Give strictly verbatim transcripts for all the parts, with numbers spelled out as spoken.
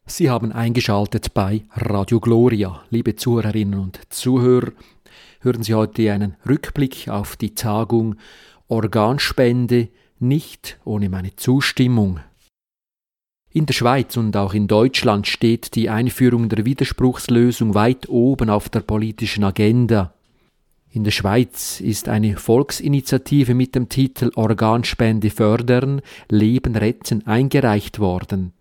Sie haben eingeschaltet bei Radio Gloria. Liebe Zuhörerinnen und Zuhörer, hören Sie heute einen Rückblick auf die Tagung Organspende nicht ohne meine Zustimmung. In der Schweiz und auch in Deutschland steht die Einführung der Widerspruchslösung weit oben auf der politischen Agenda. In der Schweiz ist eine Volksinitiative mit dem Titel Organspende fördern, Leben retten eingereicht worden.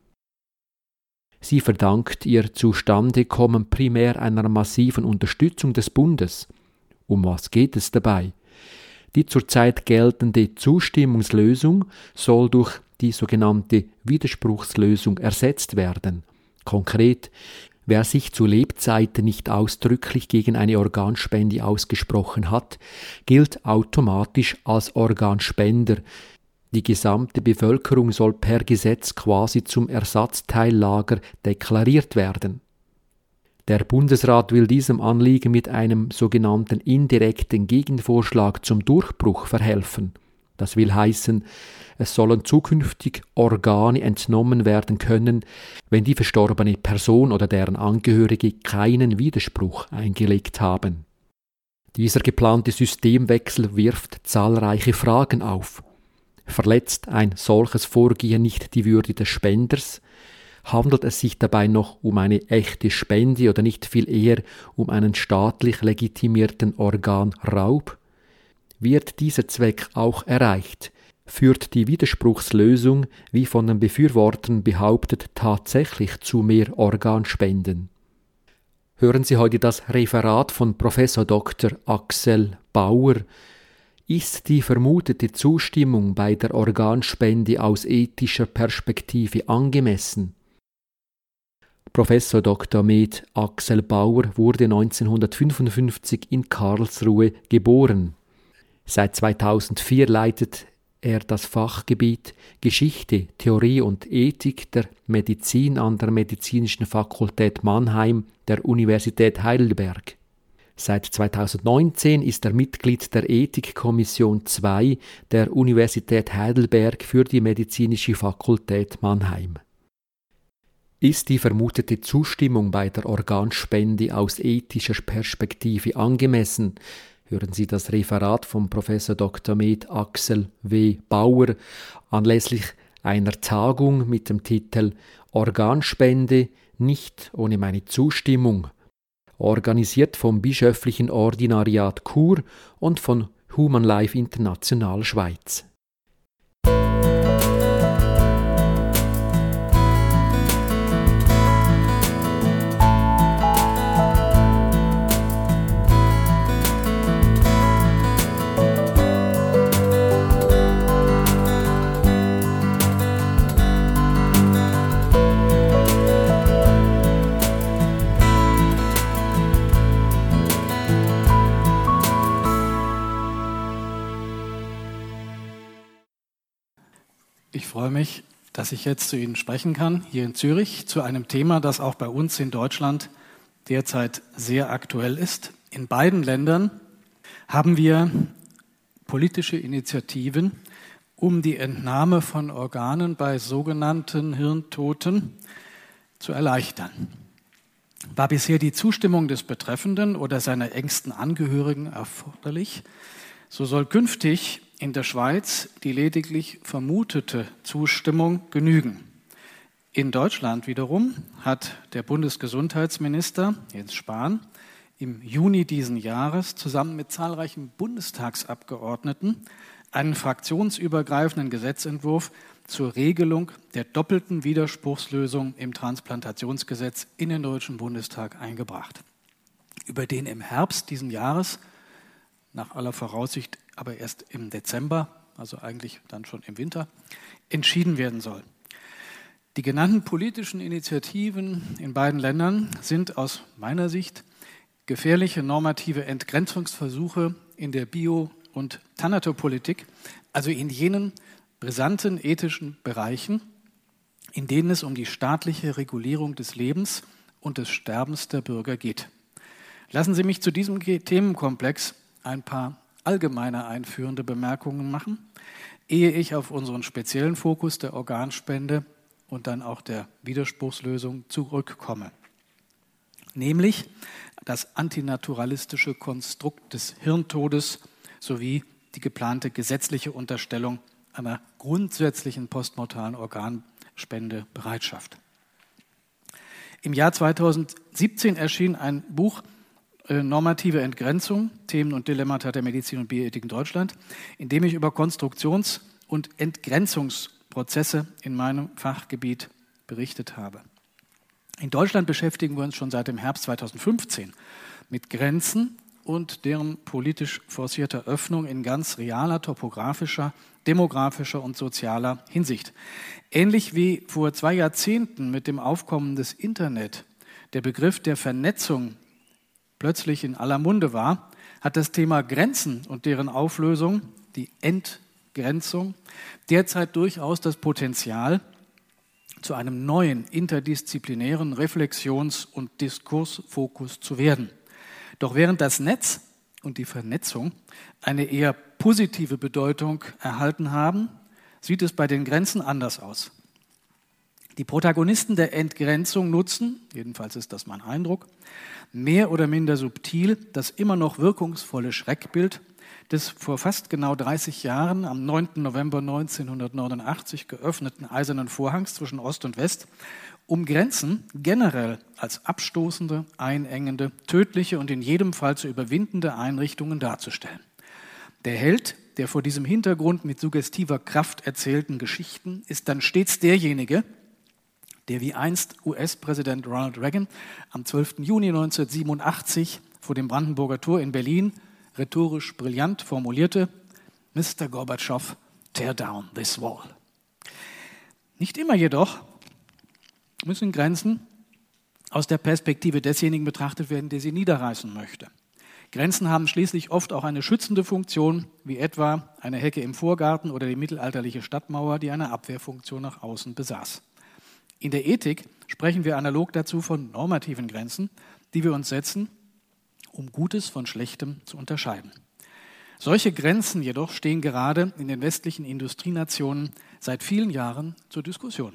Sie verdankt ihr Zustandekommen primär einer massiven Unterstützung des Bundes. Um was geht es dabei? Die zurzeit geltende Zustimmungslösung soll durch die sogenannte Widerspruchslösung ersetzt werden. Konkret, wer sich zu Lebzeiten nicht ausdrücklich gegen eine Organspende ausgesprochen hat, gilt automatisch als Organspender. Die gesamte Bevölkerung soll per Gesetz quasi zum Ersatzteillager deklariert werden. Der Bundesrat will diesem Anliegen mit einem sogenannten indirekten Gegenvorschlag zum Durchbruch verhelfen. Das will heißen, es sollen zukünftig Organe entnommen werden können, wenn die verstorbene Person oder deren Angehörige keinen Widerspruch eingelegt haben. Dieser geplante Systemwechsel wirft zahlreiche Fragen auf. Verletzt ein solches Vorgehen nicht die Würde des Spenders? Handelt es sich dabei noch um eine echte Spende oder nicht viel eher um einen staatlich legitimierten Organraub? Wird dieser Zweck auch erreicht? Führt die Widerspruchslösung, wie von den Befürwortern behauptet, tatsächlich zu mehr Organspenden? Hören Sie heute das Referat von Professor Doktor Axel Bauer. Ist die vermutete Zustimmung bei der Organspende aus ethischer Perspektive angemessen? Professor Doktor med. Axel Bauer wurde neunzehnhundertfünfundfünfzig in Karlsruhe geboren. Seit zweitausendvier leitet er das Fachgebiet Geschichte, Theorie und Ethik der Medizin an der Medizinischen Fakultät Mannheim der Universität Heidelberg. Seit zweitausendneunzehn ist er Mitglied der Ethikkommission zwei der Universität Heidelberg für die Medizinische Fakultät Mannheim. Ist die vermutete Zustimmung bei der Organspende aus ethischer Perspektive angemessen? Hören Sie das Referat von Professor Doktor med. Axel W. Bauer anlässlich einer Tagung mit dem Titel Organspende nicht ohne meine Zustimmung, organisiert vom Bischöflichen Ordinariat Chur und von Human Life International Schweiz. Ich freue mich, dass ich jetzt zu Ihnen sprechen kann, hier in Zürich, zu einem Thema, das auch bei uns in Deutschland derzeit sehr aktuell ist. In beiden Ländern haben wir politische Initiativen, um die Entnahme von Organen bei sogenannten Hirntoten zu erleichtern. War bisher die Zustimmung des Betreffenden oder seiner engsten Angehörigen erforderlich, so soll künftig in der Schweiz die lediglich vermutete Zustimmung genügen. In Deutschland wiederum hat der Bundesgesundheitsminister Jens Spahn im Juni diesen Jahres zusammen mit zahlreichen Bundestagsabgeordneten einen fraktionsübergreifenden Gesetzentwurf zur Regelung der doppelten Widerspruchslösung im Transplantationsgesetz in den Deutschen Bundestag eingebracht, über den im Herbst diesen Jahres, nach aller Voraussicht aber erst im Dezember, also eigentlich dann schon im Winter, entschieden werden soll. Die genannten politischen Initiativen in beiden Ländern sind aus meiner Sicht gefährliche normative Entgrenzungsversuche in der Bio- und Thanatopolitik, also in jenen brisanten ethischen Bereichen, in denen es um die staatliche Regulierung des Lebens und des Sterbens der Bürger geht. Lassen Sie mich zu diesem Themenkomplex ein paar allgemeine einführende Bemerkungen machen, ehe ich auf unseren speziellen Fokus der Organspende und dann auch der Widerspruchslösung zurückkomme. Nämlich das antinaturalistische Konstrukt des Hirntodes sowie die geplante gesetzliche Unterstellung einer grundsätzlichen postmortalen Organspendebereitschaft. Im Jahr zweitausendsiebzehn erschien ein Buch äh, Normative Entgrenzung, Themen und Dilemmata der Medizin und Bioethik in Deutschland, in dem ich über Konstruktions- und Entgrenzungsprozesse in meinem Fachgebiet berichtet habe. In Deutschland beschäftigen wir uns schon seit dem Herbst zweitausendfünfzehn mit Grenzen und deren politisch forcierter Öffnung in ganz realer, topografischer, demografischer und sozialer Hinsicht. Ähnlich wie vor zwei Jahrzehnten mit dem Aufkommen des Internet der Begriff der Vernetzung plötzlich in aller Munde war, hat das Thema Grenzen und deren Auflösung, die Entgrenzung, derzeit durchaus das Potenzial, zu einem neuen interdisziplinären Reflexions- und Diskursfokus zu werden. Doch während das Netz und die Vernetzung eine eher positive Bedeutung erhalten haben, sieht es bei den Grenzen anders aus. Die Protagonisten der Entgrenzung nutzen, jedenfalls ist das mein Eindruck, mehr oder minder subtil das immer noch wirkungsvolle Schreckbild des vor fast genau dreißig Jahren am neunten November neunzehnhundertneunundachtzig geöffneten Eisernen Vorhangs zwischen Ost und West, um Grenzen generell als abstoßende, einengende, tödliche und in jedem Fall zu überwindende Einrichtungen darzustellen. Der Held der vor diesem Hintergrund mit suggestiver Kraft erzählten Geschichten ist dann stets derjenige, der wie einst U S-Präsident Ronald Reagan am zwölften Juni neunzehnhundertsiebenundachtzig vor dem Brandenburger Tor in Berlin rhetorisch brillant formulierte: Mister Gorbatschow, tear down this wall. Nicht immer jedoch müssen Grenzen aus der Perspektive desjenigen betrachtet werden, der sie niederreißen möchte. Grenzen haben schließlich oft auch eine schützende Funktion, wie etwa eine Hecke im Vorgarten oder die mittelalterliche Stadtmauer, die eine Abwehrfunktion nach außen besaß. In der Ethik sprechen wir analog dazu von normativen Grenzen, die wir uns setzen, um Gutes von Schlechtem zu unterscheiden. Solche Grenzen jedoch stehen gerade in den westlichen Industrienationen seit vielen Jahren zur Diskussion.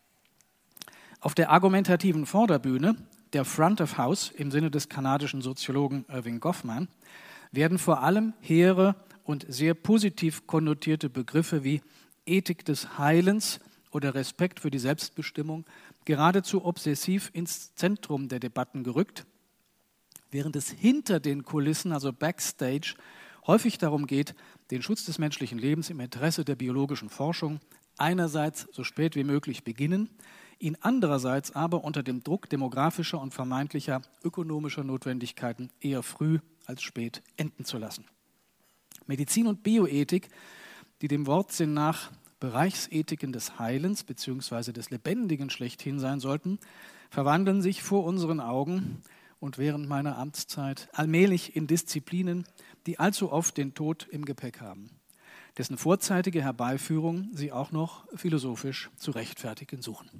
Auf der argumentativen Vorderbühne, der Front of House im Sinne des kanadischen Soziologen Irving Goffman, werden vor allem hehre und sehr positiv konnotierte Begriffe wie Ethik des Heilens oder Respekt für die Selbstbestimmung geradezu obsessiv ins Zentrum der Debatten gerückt, während es hinter den Kulissen, also Backstage, häufig darum geht, den Schutz des menschlichen Lebens im Interesse der biologischen Forschung einerseits so spät wie möglich beginnen, ihn andererseits aber unter dem Druck demografischer und vermeintlicher ökonomischer Notwendigkeiten eher früh als spät enden zu lassen. Medizin und Bioethik, die dem Wortsinn nach Bereichsethiken des Heilens bzw. des Lebendigen schlechthin sein sollten, verwandeln sich vor unseren Augen und während meiner Amtszeit allmählich in Disziplinen, die allzu oft den Tod im Gepäck haben, dessen vorzeitige Herbeiführung sie auch noch philosophisch zu rechtfertigen suchen.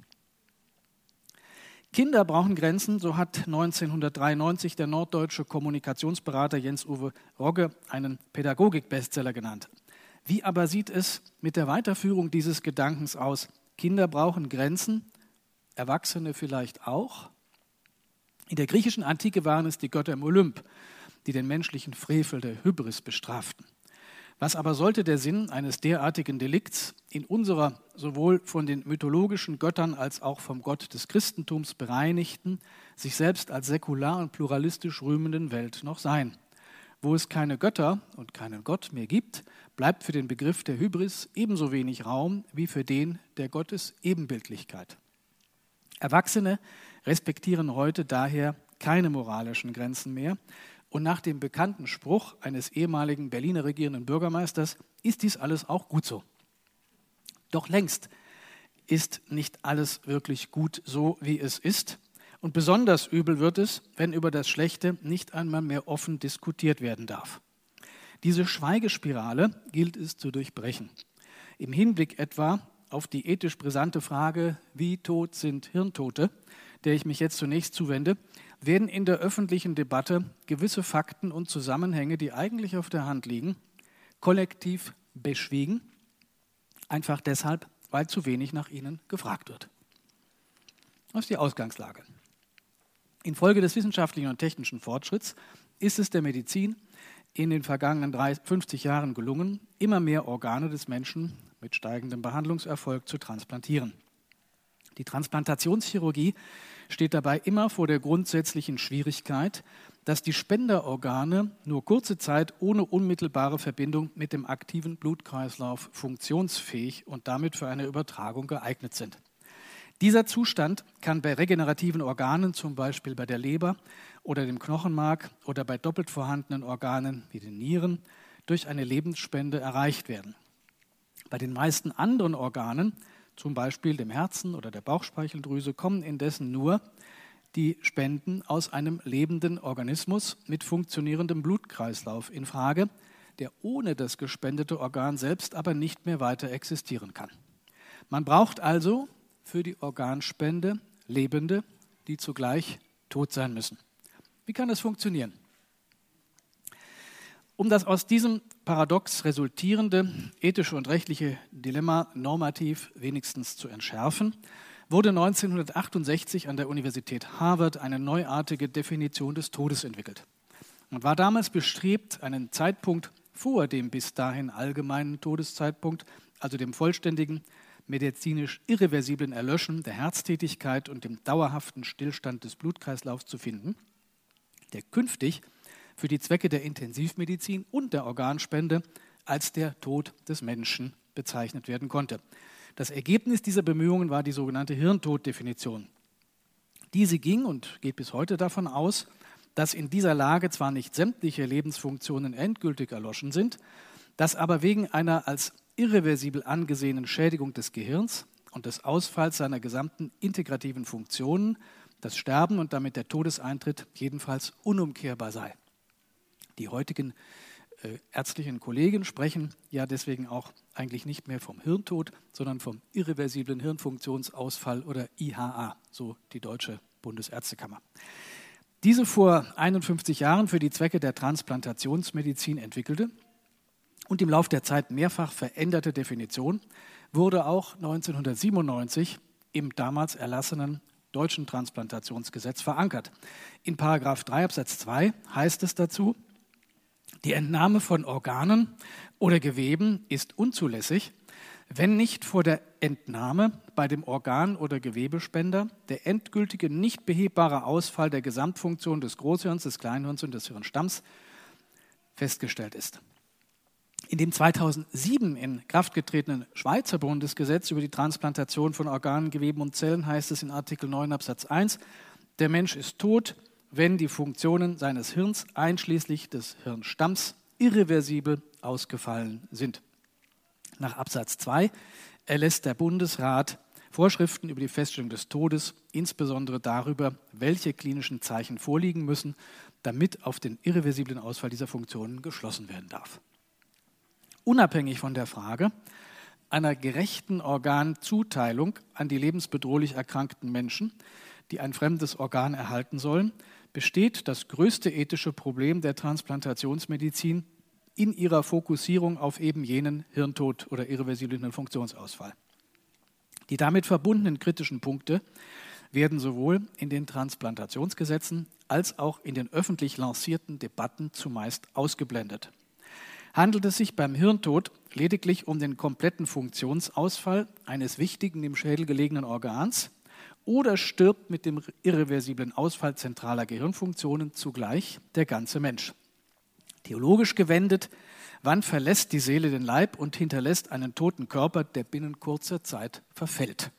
Kinder brauchen Grenzen, so hat neunzehnhundertdreiundneunzig der norddeutsche Kommunikationsberater Jens-Uwe Rogge einen Pädagogik-Bestseller genannt. Wie aber sieht es mit der Weiterführung dieses Gedankens aus? Kinder brauchen Grenzen, Erwachsene vielleicht auch? In der griechischen Antike waren es die Götter im Olymp, die den menschlichen Frevel der Hybris bestraften. Was aber sollte der Sinn eines derartigen Delikts in unserer sowohl von den mythologischen Göttern als auch vom Gott des Christentums bereinigten, sich selbst als säkular und pluralistisch rühmenden Welt noch sein? Wo es keine Götter und keinen Gott mehr gibt, bleibt für den Begriff der Hybris ebenso wenig Raum wie für den der Gottesebenbildlichkeit. Erwachsene respektieren heute daher keine moralischen Grenzen mehr. Und nach dem bekannten Spruch eines ehemaligen Berliner regierenden Bürgermeisters ist dies alles auch gut so. Doch längst ist nicht alles wirklich gut so, wie es ist. Und besonders übel wird es, wenn über das Schlechte nicht einmal mehr offen diskutiert werden darf. Diese Schweigespirale gilt es zu durchbrechen. Im Hinblick etwa auf die ethisch brisante Frage, wie tot sind Hirntote, der ich mich jetzt zunächst zuwende, werden in der öffentlichen Debatte gewisse Fakten und Zusammenhänge, die eigentlich auf der Hand liegen, kollektiv beschwiegen, einfach deshalb, weil zu wenig nach ihnen gefragt wird. Das ist die Ausgangslage. Infolge des wissenschaftlichen und technischen Fortschritts ist es der Medizin in den vergangenen fünfzig Jahren gelungen, immer mehr Organe des Menschen mit steigendem Behandlungserfolg zu transplantieren. Die Transplantationschirurgie steht dabei immer vor der grundsätzlichen Schwierigkeit, dass die Spenderorgane nur kurze Zeit ohne unmittelbare Verbindung mit dem aktiven Blutkreislauf funktionsfähig und damit für eine Übertragung geeignet sind. Dieser Zustand kann bei regenerativen Organen, zum Beispiel bei der Leber oder dem Knochenmark oder bei doppelt vorhandenen Organen wie den Nieren, durch eine Lebensspende erreicht werden. Bei den meisten anderen Organen, zum Beispiel dem Herzen oder der Bauchspeicheldrüse, kommen indessen nur die Spenden aus einem lebenden Organismus mit funktionierendem Blutkreislauf in Frage, der ohne das gespendete Organ selbst aber nicht mehr weiter existieren kann. Man braucht also für die Organspende Lebende, die zugleich tot sein müssen. Wie kann das funktionieren? Um das aus diesem Paradox resultierende ethische und rechtliche Dilemma normativ wenigstens zu entschärfen, wurde neunzehnhundertachtundsechzig an der Universität Harvard eine neuartige Definition des Todes entwickelt. Man war damals bestrebt, einen Zeitpunkt vor dem bis dahin allgemeinen Todeszeitpunkt, also dem vollständigen, medizinisch irreversiblen Erlöschen der Herztätigkeit und dem dauerhaften Stillstand des Blutkreislaufs zu finden, der künftig für die Zwecke der Intensivmedizin und der Organspende als der Tod des Menschen bezeichnet werden konnte. Das Ergebnis dieser Bemühungen war die sogenannte Hirntoddefinition. Diese ging und geht bis heute davon aus, dass in dieser Lage zwar nicht sämtliche Lebensfunktionen endgültig erloschen sind, dass aber wegen einer als irreversibel angesehenen Schädigung des Gehirns und des Ausfalls seiner gesamten integrativen Funktionen das Sterben und damit der Todeseintritt jedenfalls unumkehrbar sei. Die heutigen äh, ärztlichen Kollegen sprechen ja deswegen auch eigentlich nicht mehr vom Hirntod, sondern vom irreversiblen Hirnfunktionsausfall oder I H A, so die Deutsche Bundesärztekammer. Diese vor einundfünfzig Jahren für die Zwecke der Transplantationsmedizin entwickelte und im Lauf der Zeit mehrfach veränderte Definition wurde auch neunzehnhundertsiebenundneunzig im damals erlassenen Deutschen Transplantationsgesetz verankert. In Paragraph drei Absatz zwei heißt es dazu: Die Entnahme von Organen oder Geweben ist unzulässig, wenn nicht vor der Entnahme bei dem Organ- oder Gewebespender der endgültige, nicht behebbare Ausfall der Gesamtfunktion des Großhirns, des Kleinhirns und des Hirnstamms festgestellt ist. In dem zweitausendsieben in Kraft getretenen Schweizer Bundesgesetz über die Transplantation von Organen, Geweben und Zellen heißt es in Artikel neun Absatz eins, der Mensch ist tot, wenn die Funktionen seines Hirns einschließlich des Hirnstamms irreversibel ausgefallen sind. Nach Absatz zwei erlässt der Bundesrat Vorschriften über die Feststellung des Todes, insbesondere darüber, welche klinischen Zeichen vorliegen müssen, damit auf den irreversiblen Ausfall dieser Funktionen geschlossen werden darf. Unabhängig von der Frage einer gerechten Organzuteilung an die lebensbedrohlich erkrankten Menschen, die ein fremdes Organ erhalten sollen, besteht das größte ethische Problem der Transplantationsmedizin in ihrer Fokussierung auf eben jenen Hirntod oder irreversiblen Funktionsausfall. Die damit verbundenen kritischen Punkte werden sowohl in den Transplantationsgesetzen als auch in den öffentlich lancierten Debatten zumeist ausgeblendet. Handelt es sich beim Hirntod lediglich um den kompletten Funktionsausfall eines wichtigen im Schädel gelegenen Organs oder stirbt mit dem irreversiblen Ausfall zentraler Gehirnfunktionen zugleich der ganze Mensch? Theologisch gewendet, wann verlässt die Seele den Leib und hinterlässt einen toten Körper, der binnen kurzer Zeit verfällt?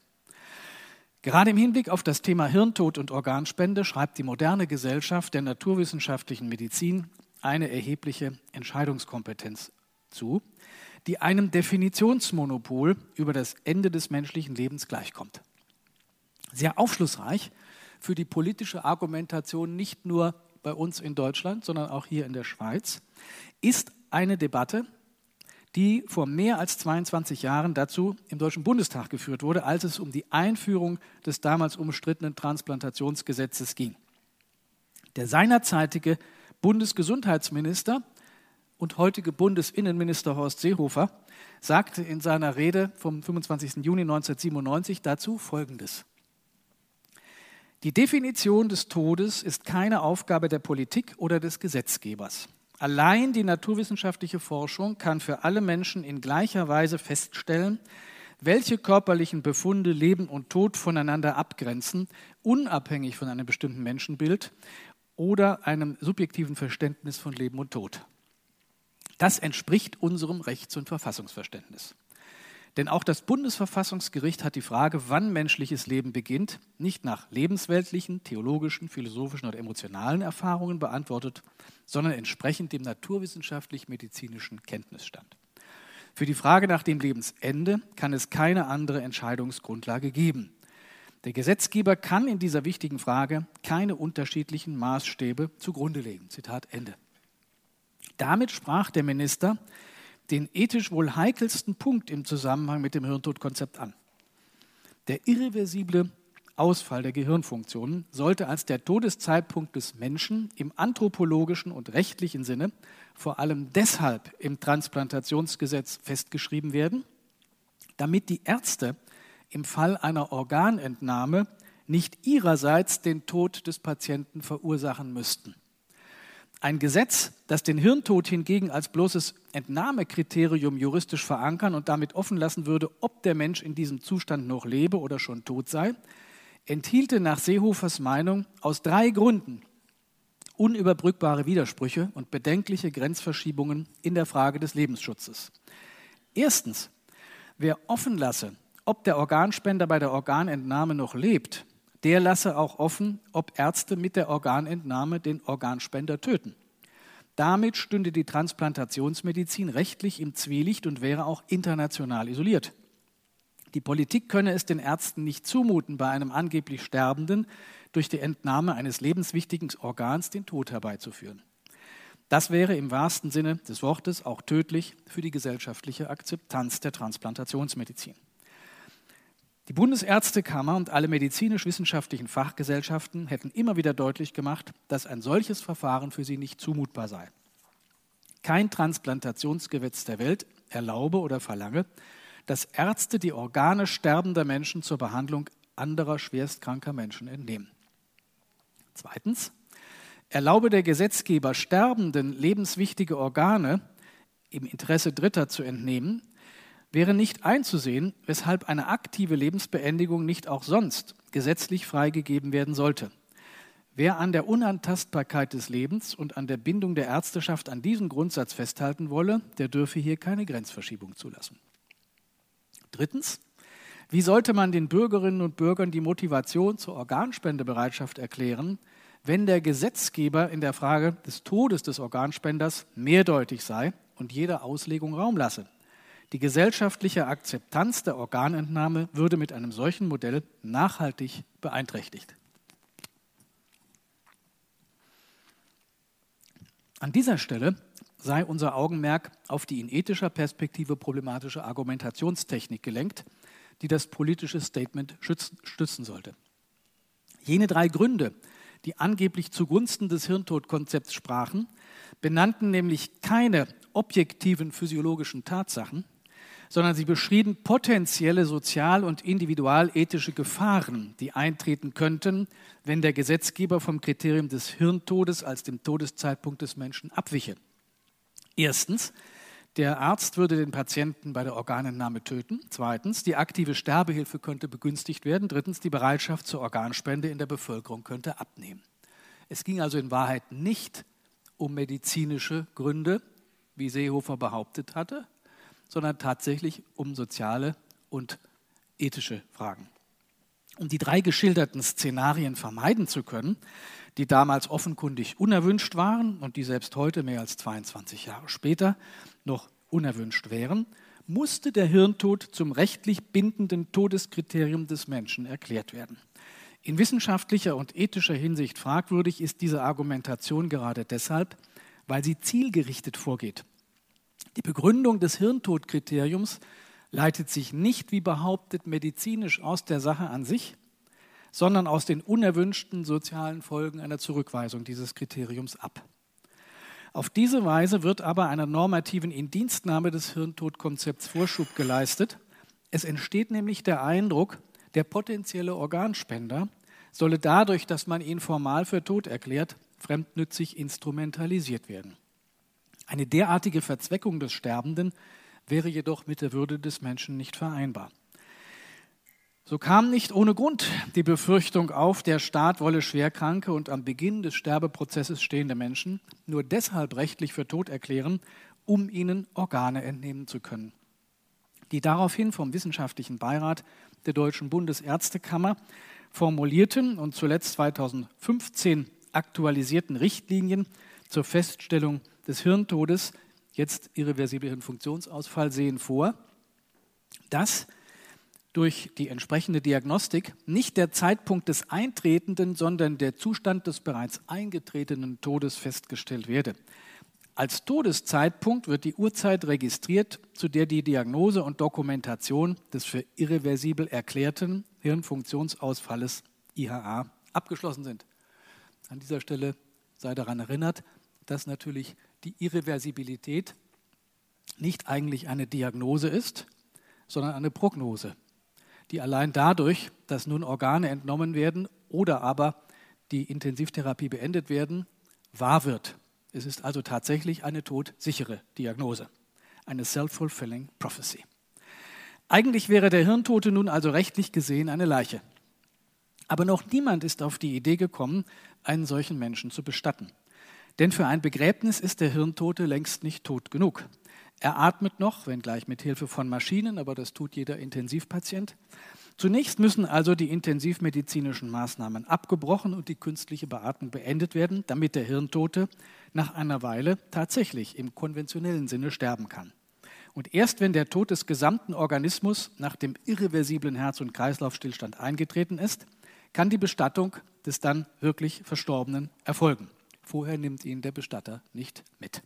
Gerade im Hinblick auf das Thema Hirntod und Organspende schreibt die moderne Gesellschaft der naturwissenschaftlichen Medizin eine erhebliche Entscheidungskompetenz zu, die einem Definitionsmonopol über das Ende des menschlichen Lebens gleichkommt. Sehr aufschlussreich für die politische Argumentation nicht nur bei uns in Deutschland, sondern auch hier in der Schweiz, ist eine Debatte, die vor mehr als zweiundzwanzig Jahren dazu im Deutschen Bundestag geführt wurde, als es um die Einführung des damals umstrittenen Transplantationsgesetzes ging. Der seinerzeitige Bundesgesundheitsminister und heutige Bundesinnenminister Horst Seehofer sagte in seiner Rede vom fünfundzwanzigsten Juni neunzehnhundertsiebenundneunzig dazu Folgendes: Die Definition des Todes ist keine Aufgabe der Politik oder des Gesetzgebers. Allein die naturwissenschaftliche Forschung kann für alle Menschen in gleicher Weise feststellen, welche körperlichen Befunde Leben und Tod voneinander abgrenzen, unabhängig von einem bestimmten Menschenbild oder einem subjektiven Verständnis von Leben und Tod. Das entspricht unserem Rechts- und Verfassungsverständnis. Denn auch das Bundesverfassungsgericht hat die Frage, wann menschliches Leben beginnt, nicht nach lebensweltlichen, theologischen, philosophischen oder emotionalen Erfahrungen beantwortet, sondern entsprechend dem naturwissenschaftlich-medizinischen Kenntnisstand. Für die Frage nach dem Lebensende kann es keine andere Entscheidungsgrundlage geben. Der Gesetzgeber kann in dieser wichtigen Frage keine unterschiedlichen Maßstäbe zugrunde legen. Zitat Ende. Damit sprach der Minister den ethisch wohl heikelsten Punkt im Zusammenhang mit dem Hirntodkonzept an. Der irreversible Ausfall der Gehirnfunktionen sollte als der Todeszeitpunkt des Menschen im anthropologischen und rechtlichen Sinne vor allem deshalb im Transplantationsgesetz festgeschrieben werden, damit die Ärzte im Fall einer Organentnahme nicht ihrerseits den Tod des Patienten verursachen müssten. Ein Gesetz, das den Hirntod hingegen als bloßes Entnahmekriterium juristisch verankern und damit offen lassen würde, ob der Mensch in diesem Zustand noch lebe oder schon tot sei, enthielte nach Seehofers Meinung aus drei Gründen unüberbrückbare Widersprüche und bedenkliche Grenzverschiebungen in der Frage des Lebensschutzes. Erstens, wer offen lasse, ob der Organspender bei der Organentnahme noch lebt, der lasse auch offen, ob Ärzte mit der Organentnahme den Organspender töten. Damit stünde die Transplantationsmedizin rechtlich im Zwielicht und wäre auch international isoliert. Die Politik könne es den Ärzten nicht zumuten, bei einem angeblich Sterbenden durch die Entnahme eines lebenswichtigen Organs den Tod herbeizuführen. Das wäre im wahrsten Sinne des Wortes auch tödlich für die gesellschaftliche Akzeptanz der Transplantationsmedizin. Die Bundesärztekammer und alle medizinisch-wissenschaftlichen Fachgesellschaften hätten immer wieder deutlich gemacht, dass ein solches Verfahren für sie nicht zumutbar sei. Kein Transplantationsgesetz der Welt erlaube oder verlange, dass Ärzte die Organe sterbender Menschen zur Behandlung anderer schwerstkranker Menschen entnehmen. Zweitens, erlaube der Gesetzgeber Sterbenden lebenswichtige Organe im Interesse Dritter zu entnehmen, wäre nicht einzusehen, weshalb eine aktive Lebensbeendigung nicht auch sonst gesetzlich freigegeben werden sollte. Wer an der Unantastbarkeit des Lebens und an der Bindung der Ärzteschaft an diesen Grundsatz festhalten wolle, der dürfe hier keine Grenzverschiebung zulassen. Drittens, wie sollte man den Bürgerinnen und Bürgern die Motivation zur Organspendebereitschaft erklären, wenn der Gesetzgeber in der Frage des Todes des Organspenders mehrdeutig sei und jeder Auslegung Raum lasse? Die gesellschaftliche Akzeptanz der Organentnahme würde mit einem solchen Modell nachhaltig beeinträchtigt. An dieser Stelle sei unser Augenmerk auf die in ethischer Perspektive problematische Argumentationstechnik gelenkt, die das politische Statement stützen sollte. Jene drei Gründe, die angeblich zugunsten des Hirntodkonzepts sprachen, benannten nämlich keine objektiven physiologischen Tatsachen, sondern sie beschrieben potenzielle sozial- und individualethische Gefahren, die eintreten könnten, wenn der Gesetzgeber vom Kriterium des Hirntodes als dem Todeszeitpunkt des Menschen abwiche. Erstens, der Arzt würde den Patienten bei der Organentnahme töten. Zweitens, die aktive Sterbehilfe könnte begünstigt werden. Drittens, die Bereitschaft zur Organspende in der Bevölkerung könnte abnehmen. Es ging also in Wahrheit nicht um medizinische Gründe, wie Seehofer behauptet hatte, sondern tatsächlich um soziale und ethische Fragen. Um die drei geschilderten Szenarien vermeiden zu können, die damals offenkundig unerwünscht waren und die selbst heute, mehr als zweiundzwanzig Jahre später, noch unerwünscht wären, musste der Hirntod zum rechtlich bindenden Todeskriterium des Menschen erklärt werden. In wissenschaftlicher und ethischer Hinsicht fragwürdig ist diese Argumentation gerade deshalb, weil sie zielgerichtet vorgeht. Die Begründung des Hirntodkriteriums leitet sich nicht, wie behauptet, medizinisch aus der Sache an sich, sondern aus den unerwünschten sozialen Folgen einer Zurückweisung dieses Kriteriums ab. Auf diese Weise wird aber einer normativen Indienstnahme des Hirntodkonzepts Vorschub geleistet. Es entsteht nämlich der Eindruck, der potenzielle Organspender solle dadurch, dass man ihn formal für tot erklärt, fremdnützig instrumentalisiert werden. Eine derartige Verzweckung des Sterbenden wäre jedoch mit der Würde des Menschen nicht vereinbar. So kam nicht ohne Grund die Befürchtung auf, der Staat wolle schwerkranke und am Beginn des Sterbeprozesses stehende Menschen nur deshalb rechtlich für tot erklären, um ihnen Organe entnehmen zu können. Die daraufhin vom Wissenschaftlichen Beirat der Deutschen Bundesärztekammer formulierten und zuletzt zweitausendfünfzehn aktualisierten Richtlinien zur Feststellung des Hirntodes, jetzt irreversibler Hirnfunktionsausfall, sehen vor, dass durch die entsprechende Diagnostik nicht der Zeitpunkt des eintretenden, sondern der Zustand des bereits eingetretenen Todes festgestellt werde. Als Todeszeitpunkt wird die Uhrzeit registriert, zu der die Diagnose und Dokumentation des für irreversibel erklärten Hirnfunktionsausfalles I H A abgeschlossen sind. An dieser Stelle sei daran erinnert, dass natürlich die Irreversibilität nicht eigentlich eine Diagnose ist, sondern eine Prognose, die allein dadurch, dass nun Organe entnommen werden oder aber die Intensivtherapie beendet werden, wahr wird. Es ist also tatsächlich eine todsichere Diagnose, eine self-fulfilling prophecy. Eigentlich wäre der Hirntote nun also rechtlich gesehen eine Leiche. Aber noch niemand ist auf die Idee gekommen, einen solchen Menschen zu bestatten. Denn für ein Begräbnis ist der Hirntote längst nicht tot genug. Er atmet noch, wenngleich mit Hilfe von Maschinen, aber das tut jeder Intensivpatient. Zunächst müssen also die intensivmedizinischen Maßnahmen abgebrochen und die künstliche Beatmung beendet werden, damit der Hirntote nach einer Weile tatsächlich im konventionellen Sinne sterben kann. Und erst wenn der Tod des gesamten Organismus nach dem irreversiblen Herz- und Kreislaufstillstand eingetreten ist, kann die Bestattung des dann wirklich Verstorbenen erfolgen. Vorher nimmt ihn der Bestatter nicht mit.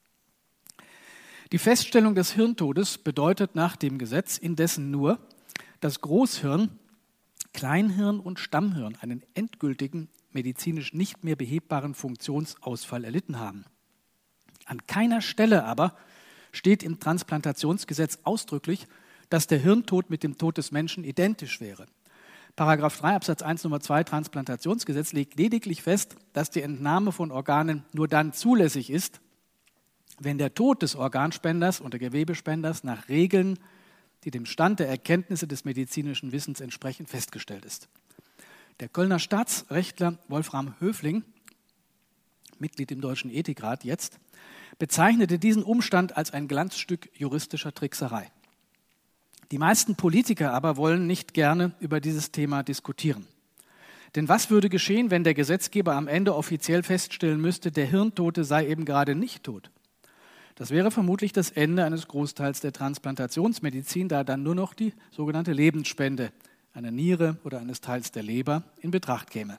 Die Feststellung des Hirntodes bedeutet nach dem Gesetz indessen nur, dass Großhirn, Kleinhirn und Stammhirn einen endgültigen, medizinisch nicht mehr behebbaren Funktionsausfall erlitten haben. An keiner Stelle aber steht im Transplantationsgesetz ausdrücklich, dass der Hirntod mit dem Tod des Menschen identisch wäre. Paragraph drei Absatz eins Nummer zwei Transplantationsgesetz legt lediglich fest, dass die Entnahme von Organen nur dann zulässig ist, wenn der Tod des Organspenders oder Gewebespenders nach Regeln, die dem Stand der Erkenntnisse des medizinischen Wissens entsprechen, festgestellt ist. Der Kölner Staatsrechtler Wolfram Höfling, Mitglied im Deutschen Ethikrat jetzt, bezeichnete diesen Umstand als ein Glanzstück juristischer Trickserei. Die meisten Politiker aber wollen nicht gerne über dieses Thema diskutieren. Denn was würde geschehen, wenn der Gesetzgeber am Ende offiziell feststellen müsste, der Hirntote sei eben gerade nicht tot? Das wäre vermutlich das Ende eines Großteils der Transplantationsmedizin, da dann nur noch die sogenannte Lebensspende einer Niere oder eines Teils der Leber in Betracht käme.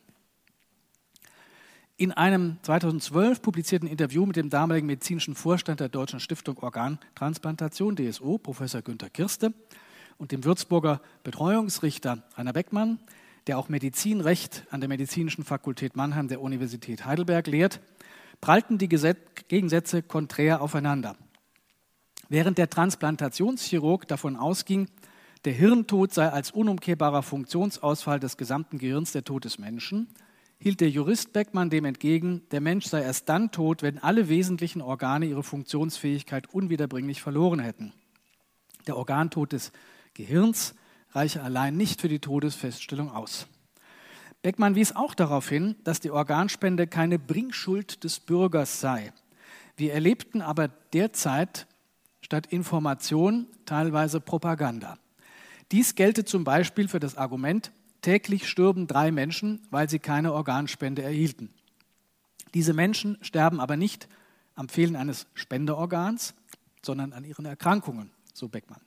In einem zweitausendzwölf publizierten Interview mit dem damaligen medizinischen Vorstand der Deutschen Stiftung Organtransplantation, D S O, Professor Günter Kirste, und dem Würzburger Betreuungsrichter Rainer Beckmann, der auch Medizinrecht an der Medizinischen Fakultät Mannheim der Universität Heidelberg lehrt, prallten die Gegensätze konträr aufeinander. Während der Transplantationschirurg davon ausging, der Hirntod sei als unumkehrbarer Funktionsausfall des gesamten Gehirns der Tod des Menschen, hielt der Jurist Beckmann dem entgegen, der Mensch sei erst dann tot, wenn alle wesentlichen Organe ihre Funktionsfähigkeit unwiederbringlich verloren hätten. Der Organtod des Gehirns reiche allein nicht für die Todesfeststellung aus. Beckmann wies auch darauf hin, dass die Organspende keine Bringschuld des Bürgers sei. Wir erlebten aber derzeit statt Information teilweise Propaganda. Dies gelte zum Beispiel für das Argument, täglich stürben drei Menschen, weil sie keine Organspende erhielten. Diese Menschen sterben aber nicht am Fehlen eines Spenderorgans, sondern an ihren Erkrankungen, so Beckmann.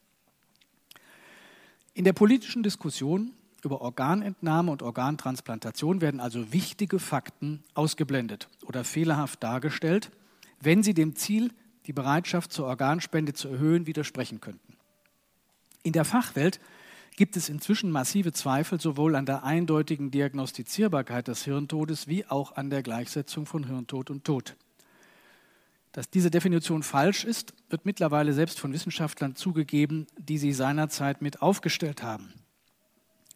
In der politischen Diskussion über Organentnahme und Organtransplantation werden also wichtige Fakten ausgeblendet oder fehlerhaft dargestellt, wenn sie dem Ziel, die Bereitschaft zur Organspende zu erhöhen, widersprechen könnten. In der Fachwelt gibt es inzwischen massive Zweifel sowohl an der eindeutigen Diagnostizierbarkeit des Hirntodes wie auch an der Gleichsetzung von Hirntod und Tod. Dass diese Definition falsch ist, wird mittlerweile selbst von Wissenschaftlern zugegeben, die sie seinerzeit mit aufgestellt haben.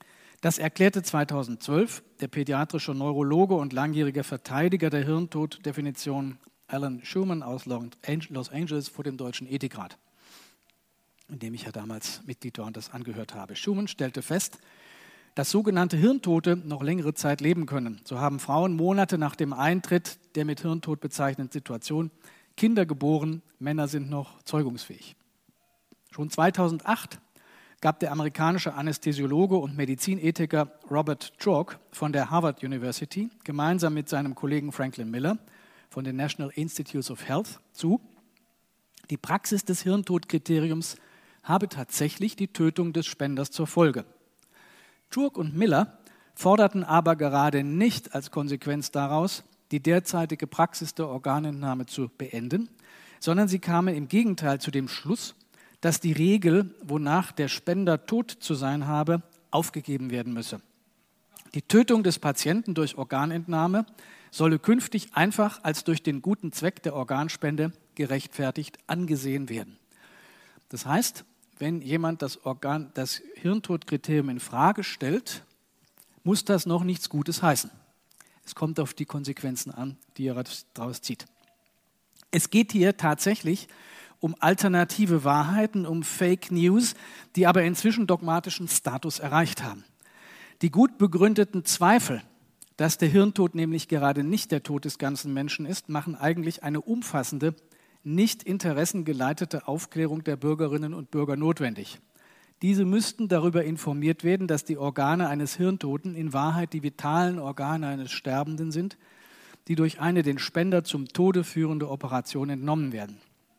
Das erklärte zweitausendzwölf der pädiatrische Neurologe und langjährige Verteidiger der Hirntod-Definition Alan Schumann aus Los Angeles vor dem Deutschen Ethikrat, in dem ich ja damals Mitglied war und das angehört habe. Schumann stellte fest, dass sogenannte Hirntote noch längere Zeit leben können. So haben Frauen Monate nach dem Eintritt der mit Hirntod bezeichneten Situation Kinder geboren, Männer sind noch zeugungsfähig. Schon zweitausendacht gab der amerikanische Anästhesiologe und Medizinethiker Robert Chalk von der Harvard University gemeinsam mit seinem Kollegen Franklin Miller von den National Institutes of Health zu, die Praxis des Hirntodkriteriums habe tatsächlich die Tötung des Spenders zur Folge. Chalk und Miller forderten aber gerade nicht als Konsequenz daraus, die derzeitige Praxis der Organentnahme zu beenden, sondern sie kamen im Gegenteil zu dem Schluss, dass die Regel, wonach der Spender tot zu sein habe, aufgegeben werden müsse. Die Tötung des Patienten durch Organentnahme solle künftig einfach als durch den guten Zweck der Organspende gerechtfertigt angesehen werden. Das heißt, wenn jemand das, Organ, das Hirntodkriterium in Frage stellt, muss das noch nichts Gutes heißen. Es kommt auf die Konsequenzen an, die er daraus zieht. Es geht hier tatsächlich um alternative Wahrheiten, um Fake News, die aber inzwischen dogmatischen Status erreicht haben. Die gut begründeten Zweifel, dass der Hirntod nämlich gerade nicht der Tod des ganzen Menschen ist, machen eigentlich eine umfassende, nicht interessengeleitete Aufklärung der Bürgerinnen und Bürger notwendig. Diese müssten darüber informiert werden, dass die Organe eines Hirntoten in Wahrheit die vitalen Organe eines Sterbenden sind, die durch eine den Spender zum Tode führende Operation entnommen werden.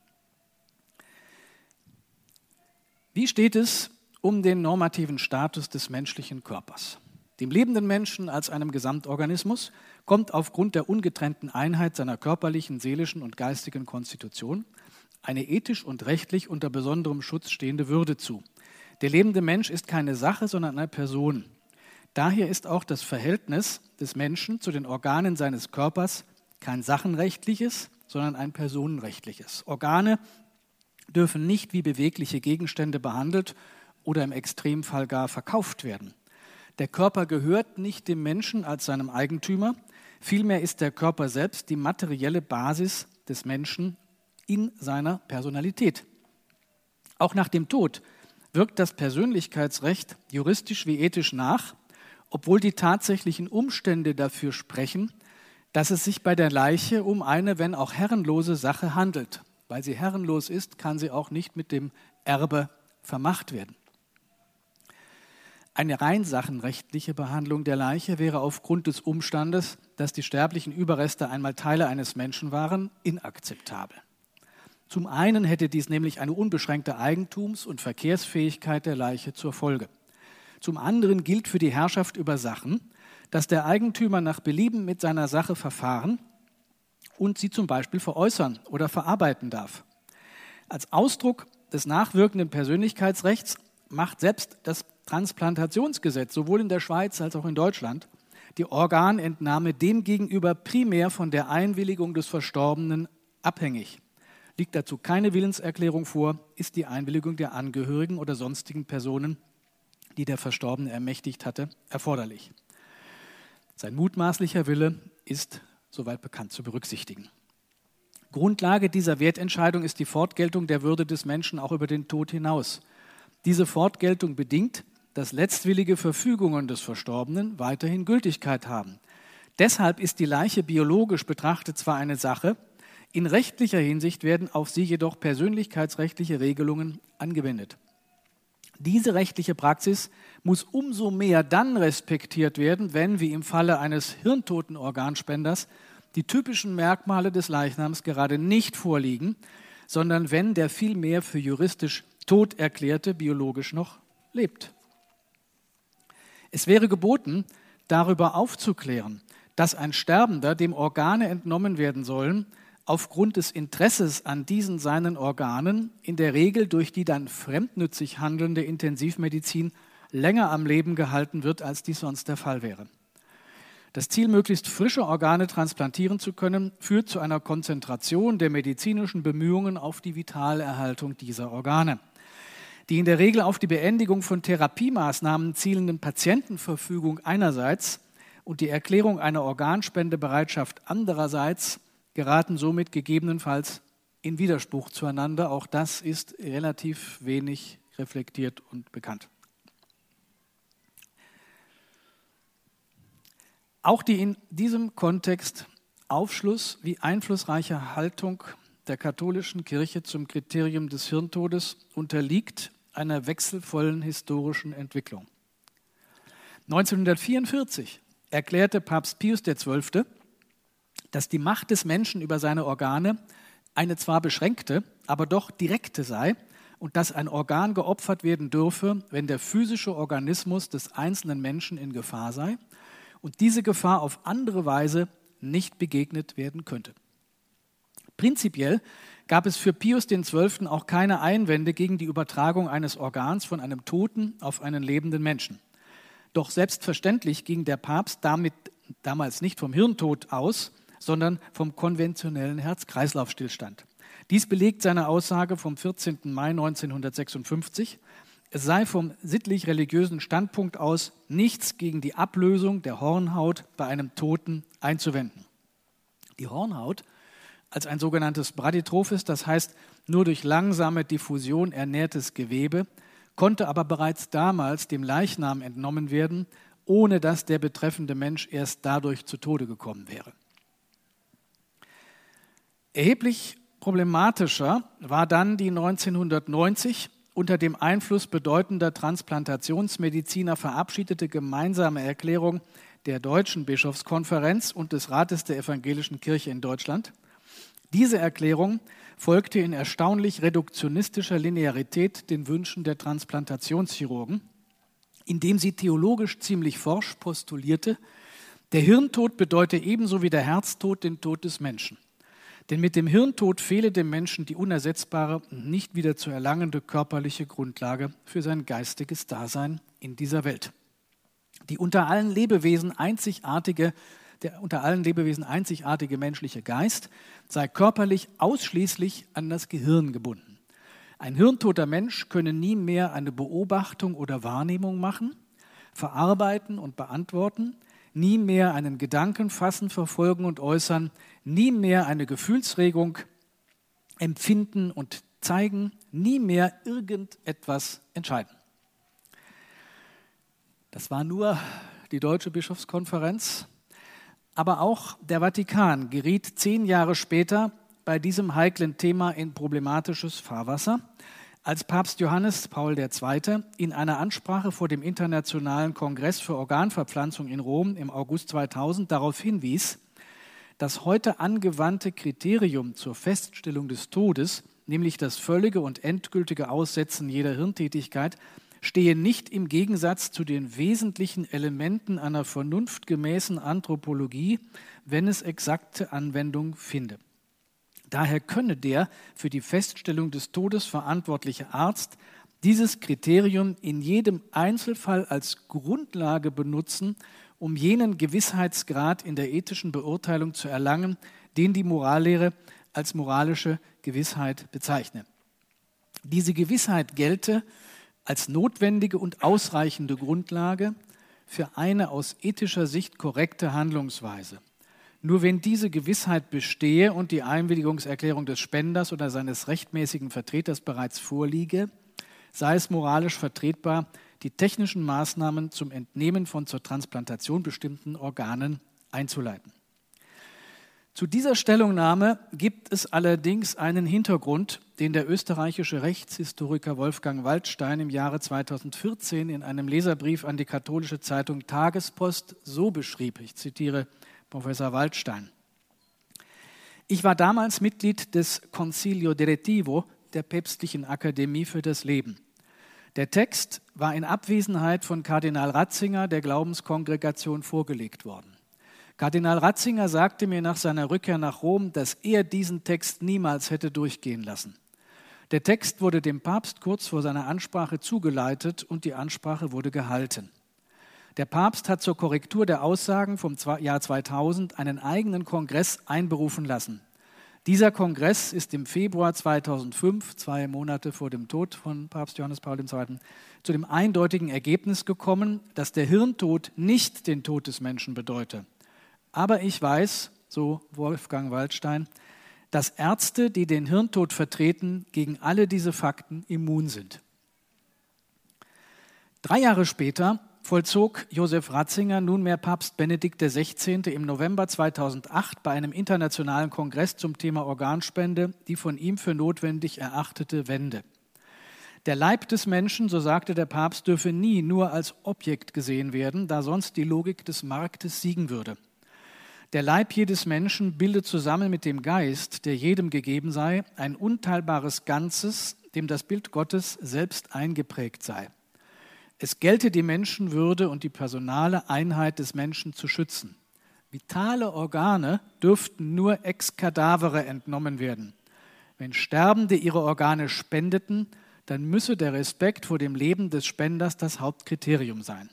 Wie steht es um den normativen Status des menschlichen Körpers? Dem lebenden Menschen als einem Gesamtorganismus kommt aufgrund der ungetrennten Einheit seiner körperlichen, seelischen und geistigen Konstitution eine ethisch und rechtlich unter besonderem Schutz stehende Würde zu. Der lebende Mensch ist keine Sache, sondern eine Person. Daher ist auch das Verhältnis des Menschen zu den Organen seines Körpers kein sachenrechtliches, sondern ein personenrechtliches. Organe dürfen nicht wie bewegliche Gegenstände behandelt oder im Extremfall gar verkauft werden. Der Körper gehört nicht dem Menschen als seinem Eigentümer, vielmehr ist der Körper selbst die materielle Basis des Menschen in seiner Personalität. Auch nach dem Tod wirkt das Persönlichkeitsrecht juristisch wie ethisch nach, obwohl die tatsächlichen Umstände dafür sprechen, dass es sich bei der Leiche um eine, wenn auch herrenlose Sache handelt. Weil sie herrenlos ist, kann sie auch nicht mit dem Erbe vermacht werden. Eine rein sachenrechtliche Behandlung der Leiche wäre aufgrund des Umstandes, dass die sterblichen Überreste einmal Teile eines Menschen waren, inakzeptabel. Zum einen hätte dies nämlich eine unbeschränkte Eigentums- und Verkehrsfähigkeit der Leiche zur Folge. Zum anderen gilt für die Herrschaft über Sachen, dass der Eigentümer nach Belieben mit seiner Sache verfahren und sie zum Beispiel veräußern oder verarbeiten darf. Als Ausdruck des nachwirkenden Persönlichkeitsrechts macht selbst das Transplantationsgesetz, sowohl in der Schweiz als auch in Deutschland, die Organentnahme demgegenüber primär von der Einwilligung des Verstorbenen abhängig. Liegt dazu keine Willenserklärung vor, ist die Einwilligung der Angehörigen oder sonstigen Personen, die der Verstorbene ermächtigt hatte, erforderlich. Sein mutmaßlicher Wille ist soweit bekannt zu berücksichtigen. Grundlage dieser Wertentscheidung ist die Fortgeltung der Würde des Menschen auch über den Tod hinaus. Diese Fortgeltung bedingt, dass letztwillige Verfügungen des Verstorbenen weiterhin Gültigkeit haben. Deshalb ist die Leiche biologisch betrachtet zwar eine Sache, in rechtlicher Hinsicht werden auf sie jedoch persönlichkeitsrechtliche Regelungen angewendet. Diese rechtliche Praxis muss umso mehr dann respektiert werden, wenn, wie im Falle eines hirntoten Organspenders, die typischen Merkmale des Leichnams gerade nicht vorliegen, sondern wenn der vielmehr für juristisch tot erklärte biologisch noch lebt. Es wäre geboten, darüber aufzuklären, dass ein Sterbender, dem Organe entnommen werden sollen, aufgrund des Interesses an diesen seinen Organen in der Regel durch die dann fremdnützig handelnde Intensivmedizin länger am Leben gehalten wird, als dies sonst der Fall wäre. Das Ziel, möglichst frische Organe transplantieren zu können, führt zu einer Konzentration der medizinischen Bemühungen auf die Vitalerhaltung dieser Organe. Die in der Regel auf die Beendigung von Therapiemaßnahmen zielenden Patientenverfügung einerseits und die Erklärung einer Organspendebereitschaft andererseits geraten somit gegebenenfalls in Widerspruch zueinander. Auch das ist relativ wenig reflektiert und bekannt. Auch die in diesem Kontext Aufschluss wie einflussreiche Haltung der katholischen Kirche zum Kriterium des Hirntodes unterliegt einer wechselvollen historischen Entwicklung. neunzehnhundertvierundvierzig erklärte Papst Pius der Zwölfte, dass die Macht des Menschen über seine Organe eine zwar beschränkte, aber doch direkte sei und dass ein Organ geopfert werden dürfe, wenn der physische Organismus des einzelnen Menschen in Gefahr sei und diese Gefahr auf andere Weise nicht begegnet werden könnte. Prinzipiell gab es für Pius den Zwölften auch keine Einwände gegen die Übertragung eines Organs von einem Toten auf einen lebenden Menschen. Doch selbstverständlich ging der Papst damit damals nicht vom Hirntod aus, sondern vom konventionellen Herz-Kreislauf-Stillstand. Dies belegt seine Aussage vom vierzehnten Mai neunzehnhundertsechsundfünfzig. Es sei vom sittlich-religiösen Standpunkt aus nichts gegen die Ablösung der Hornhaut bei einem Toten einzuwenden. Die Hornhaut als ein sogenanntes Bradytrophes, das heißt nur durch langsame Diffusion ernährtes Gewebe, konnte aber bereits damals dem Leichnam entnommen werden, ohne dass der betreffende Mensch erst dadurch zu Tode gekommen wäre. Erheblich problematischer war dann die neunzehnhundertneunzig unter dem Einfluss bedeutender Transplantationsmediziner verabschiedete gemeinsame Erklärung der Deutschen Bischofskonferenz und des Rates der Evangelischen Kirche in Deutschland. Diese Erklärung folgte in erstaunlich reduktionistischer Linearität den Wünschen der Transplantationschirurgen, indem sie theologisch ziemlich forsch postulierte, der Hirntod bedeute ebenso wie der Herztod den Tod des Menschen. Denn mit dem Hirntod fehle dem Menschen die unersetzbare und nicht wieder zu erlangende körperliche Grundlage für sein geistiges Dasein in dieser Welt. Die unter allen Lebewesen einzigartige, der unter allen Lebewesen einzigartige menschliche Geist sei körperlich ausschließlich an das Gehirn gebunden. Ein hirntoter Mensch könne nie mehr eine Beobachtung oder Wahrnehmung machen, verarbeiten und beantworten, nie mehr einen Gedanken fassen, verfolgen und äußern, nie mehr eine Gefühlsregung empfinden und zeigen, nie mehr irgendetwas entscheiden. Das war nur die Deutsche Bischofskonferenz, aber auch der Vatikan geriet zehn Jahre später bei diesem heiklen Thema in problematisches Fahrwasser, als Papst Johannes Paul der Zweite in einer Ansprache vor dem Internationalen Kongress für Organverpflanzung in Rom im August zweitausend darauf hinwies, das heute angewandte Kriterium zur Feststellung des Todes, nämlich das völlige und endgültige Aussetzen jeder Hirntätigkeit, stehe nicht im Gegensatz zu den wesentlichen Elementen einer vernunftgemäßen Anthropologie, wenn es exakte Anwendung finde. Daher könne der für die Feststellung des Todes verantwortliche Arzt dieses Kriterium in jedem Einzelfall als Grundlage benutzen, um jenen Gewissheitsgrad in der ethischen Beurteilung zu erlangen, den die Morallehre als moralische Gewissheit bezeichne. Diese Gewissheit gelte als notwendige und ausreichende Grundlage für eine aus ethischer Sicht korrekte Handlungsweise. Nur wenn diese Gewissheit bestehe und die Einwilligungserklärung des Spenders oder seines rechtmäßigen Vertreters bereits vorliege, sei es moralisch vertretbar, die technischen Maßnahmen zum Entnehmen von zur Transplantation bestimmten Organen einzuleiten. Zu dieser Stellungnahme gibt es allerdings einen Hintergrund, den der österreichische Rechtshistoriker Wolfgang Waldstein im Jahre zweitausendvierzehn in einem Leserbrief an die katholische Zeitung Tagespost so beschrieb. Ich zitiere Professor Waldstein. Ich war damals Mitglied des Concilio Direttivo der Päpstlichen Akademie für das Leben. Der Text war in Abwesenheit von Kardinal Ratzinger der Glaubenskongregation vorgelegt worden. Kardinal Ratzinger sagte mir nach seiner Rückkehr nach Rom, dass er diesen Text niemals hätte durchgehen lassen. Der Text wurde dem Papst kurz vor seiner Ansprache zugeleitet und die Ansprache wurde gehalten. Der Papst hat zur Korrektur der Aussagen vom Jahr zweitausend einen eigenen Kongress einberufen lassen. Dieser Kongress ist im Februar zweitausendfünf, zwei Monate vor dem Tod von Papst Johannes Paul der Zweite., zu dem eindeutigen Ergebnis gekommen, dass der Hirntod nicht den Tod des Menschen bedeute. Aber ich weiß, so Wolfgang Waldstein, dass Ärzte, die den Hirntod vertreten, gegen alle diese Fakten immun sind. Drei Jahre später vollzog Josef Ratzinger, nunmehr Papst Benedikt der Sechzehnte., im November zweitausendacht bei einem internationalen Kongress zum Thema Organspende die von ihm für notwendig erachtete Wende. Der Leib des Menschen, so sagte der Papst, dürfe nie nur als Objekt gesehen werden, da sonst die Logik des Marktes siegen würde. Der Leib jedes Menschen bilde zusammen mit dem Geist, der jedem gegeben sei, ein unteilbares Ganzes, dem das Bild Gottes selbst eingeprägt sei. Es gelte, die Menschenwürde und die personale Einheit des Menschen zu schützen. Vitale Organe dürften nur ex cadavere entnommen werden. Wenn Sterbende ihre Organe spendeten, dann müsse der Respekt vor dem Leben des Spenders das Hauptkriterium sein.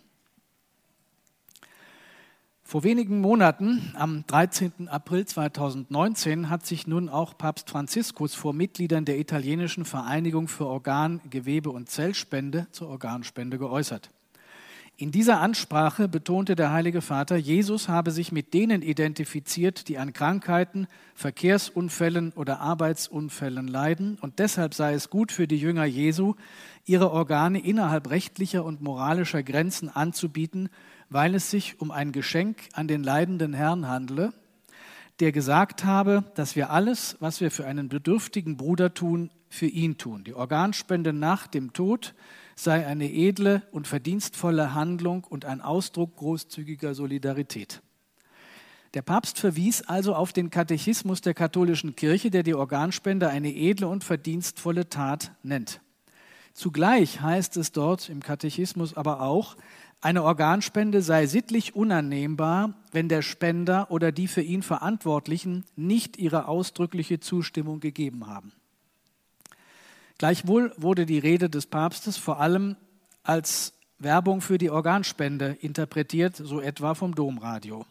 Vor wenigen Monaten, am dreizehnten April zweitausendneunzehn, hat sich nun auch Papst Franziskus vor Mitgliedern der italienischen Vereinigung für Organ-, Gewebe- und Zellspende zur Organspende geäußert. In dieser Ansprache betonte der Heilige Vater, Jesus habe sich mit denen identifiziert, die an Krankheiten, Verkehrsunfällen oder Arbeitsunfällen leiden, und deshalb sei es gut für die Jünger Jesu, ihre Organe innerhalb rechtlicher und moralischer Grenzen anzubieten, weil es sich um ein Geschenk an den leidenden Herrn handle, der gesagt habe, dass wir alles, was wir für einen bedürftigen Bruder tun, für ihn tun. Die Organspende nach dem Tod sei eine edle und verdienstvolle Handlung und ein Ausdruck großzügiger Solidarität. Der Papst verwies also auf den Katechismus der katholischen Kirche, der die Organspende eine edle und verdienstvolle Tat nennt. Zugleich heißt es dort im Katechismus aber auch, eine Organspende sei sittlich unannehmbar, wenn der Spender oder die für ihn Verantwortlichen nicht ihre ausdrückliche Zustimmung gegeben haben. Gleichwohl wurde die Rede des Papstes vor allem als Werbung für die Organspende interpretiert, so etwa vom Domradio.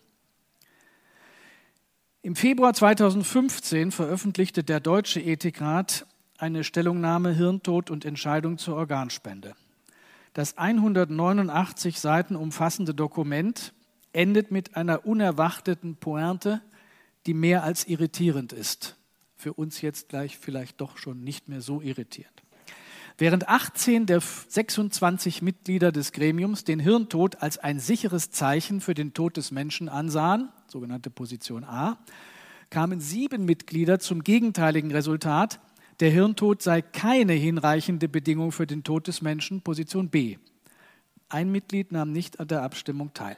Im Februar zweitausendfünfzehn veröffentlichte der Deutsche Ethikrat eine Stellungnahme Hirntod und Entscheidung zur Organspende. Das hundertneunundachtzig Seiten umfassende Dokument endet mit einer unerwarteten Pointe, die mehr als irritierend ist. Für uns jetzt gleich vielleicht doch schon nicht mehr so irritierend. Während achtzehn der sechsundzwanzig Mitglieder des Gremiums den Hirntod als ein sicheres Zeichen für den Tod des Menschen ansahen, sogenannte Position A, kamen sieben Mitglieder zum gegenteiligen Resultat, der Hirntod sei keine hinreichende Bedingung für den Tod des Menschen, Position B. Ein Mitglied nahm nicht an der Abstimmung teil.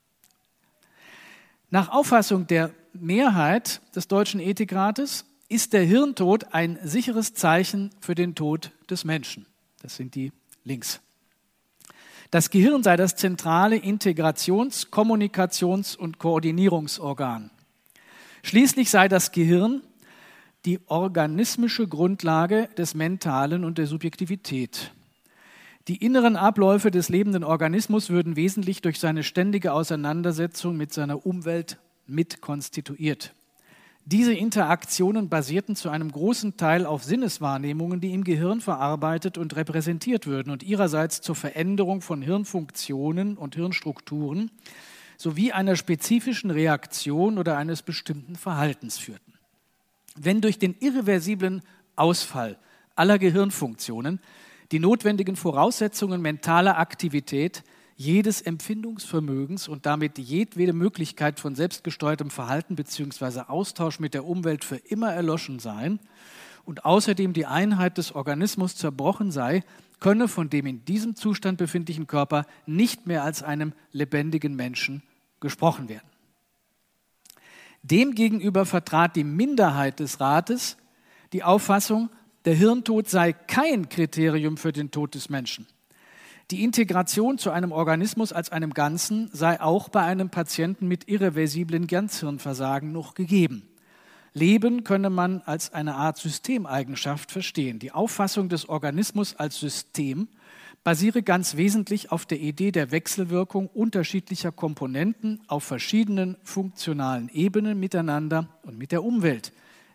Nach Auffassung der Mehrheit des Deutschen Ethikrates ist der Hirntod ein sicheres Zeichen für den Tod des Menschen. Das sind die links. Das Gehirn sei das zentrale Integrations-, Kommunikations- und Koordinierungsorgan. Schließlich sei das Gehirn die organismische Grundlage des Mentalen und der Subjektivität. Die inneren Abläufe des lebenden Organismus würden wesentlich durch seine ständige Auseinandersetzung mit seiner Umwelt mitkonstituiert. Diese Interaktionen basierten zu einem großen Teil auf Sinneswahrnehmungen, die im Gehirn verarbeitet und repräsentiert würden und ihrerseits zur Veränderung von Hirnfunktionen und Hirnstrukturen sowie einer spezifischen Reaktion oder eines bestimmten Verhaltens führten. Wenn durch den irreversiblen Ausfall aller Gehirnfunktionen die notwendigen Voraussetzungen mentaler Aktivität, jedes Empfindungsvermögens und damit jedwede Möglichkeit von selbstgesteuertem Verhalten bzw. Austausch mit der Umwelt für immer erloschen seien und außerdem die Einheit des Organismus zerbrochen sei, könne von dem in diesem Zustand befindlichen Körper nicht mehr als einem lebendigen Menschen gesprochen werden. Demgegenüber vertrat die Minderheit des Rates die Auffassung, der Hirntod sei kein Kriterium für den Tod des Menschen. Die Integration zu einem Organismus als einem Ganzen sei auch bei einem Patienten mit irreversiblen Ganzhirnversagen noch gegeben. Leben könne man als eine Art Systemeigenschaft verstehen. Die Auffassung des Organismus als System basiere ganz wesentlich auf der Idee der Wechselwirkung unterschiedlicher Komponenten auf verschiedenen funktionalen Ebenen miteinander und mit der Umwelt.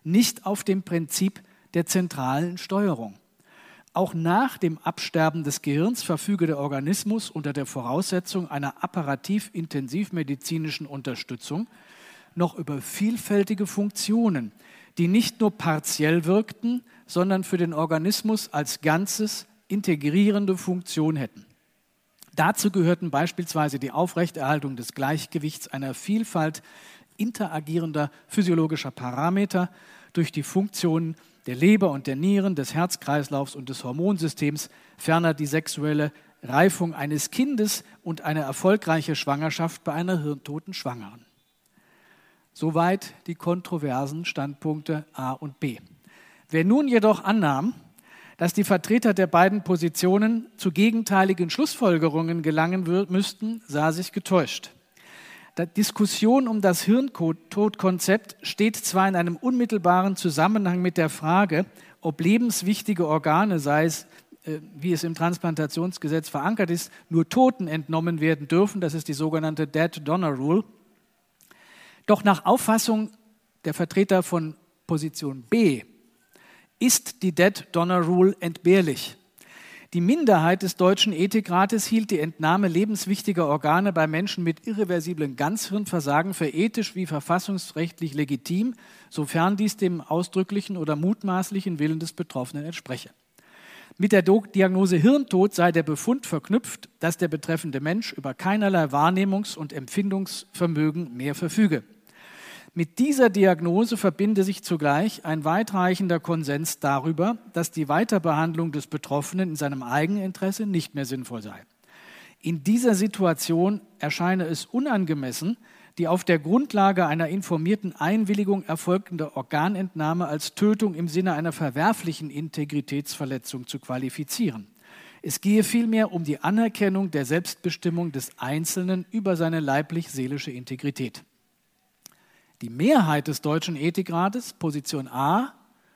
nicht auf dem Prinzip der zentralen Steuerung. Auch nach dem Absterben des Gehirns verfüge der Organismus unter der Voraussetzung einer apparativ-intensivmedizinischen Unterstützung noch über vielfältige Funktionen, die nicht nur partiell wirkten, sondern für den Organismus als Ganzes integrierende Funktion hätten. Dazu gehörten beispielsweise die Aufrechterhaltung des Gleichgewichts einer Vielfalt interagierender physiologischer Parameter durch die Funktionen der Leber und der Nieren, des Herzkreislaufs und des Hormonsystems, ferner die sexuelle Reifung eines Kindes und eine erfolgreiche Schwangerschaft bei einer hirntoten Schwangeren. Soweit die kontroversen Standpunkte A und B. Wer nun jedoch annahm, dass die Vertreter der beiden Positionen zu gegenteiligen Schlussfolgerungen gelangen müssten, sah sich getäuscht. Die Diskussion um das Hirntodkonzept steht zwar in einem unmittelbaren Zusammenhang mit der Frage, ob lebenswichtige Organe, sei es, wie es im Transplantationsgesetz verankert ist, nur Toten entnommen werden dürfen, das ist die sogenannte Dead Donor Rule. Doch nach Auffassung der Vertreter von Position B ist die Dead Donor Rule entbehrlich. Die Minderheit des Deutschen Ethikrates hielt die Entnahme lebenswichtiger Organe bei Menschen mit irreversiblem Ganzhirnversagen für ethisch wie verfassungsrechtlich legitim, sofern dies dem ausdrücklichen oder mutmaßlichen Willen des Betroffenen entspreche. Mit der Diagnose Hirntod sei der Befund verknüpft, dass der betreffende Mensch über keinerlei Wahrnehmungs- und Empfindungsvermögen mehr verfüge. Mit dieser Diagnose verbinde sich zugleich ein weitreichender Konsens darüber, dass die Weiterbehandlung des Betroffenen in seinem Eigeninteresse nicht mehr sinnvoll sei. In dieser Situation erscheine es unangemessen, die auf der Grundlage einer informierten Einwilligung erfolgende Organentnahme als Tötung im Sinne einer verwerflichen Integritätsverletzung zu qualifizieren. Es gehe vielmehr um die Anerkennung der Selbstbestimmung des Einzelnen über seine leiblich-seelische Integrität. Die Mehrheit des Deutschen Ethikrates, Position A,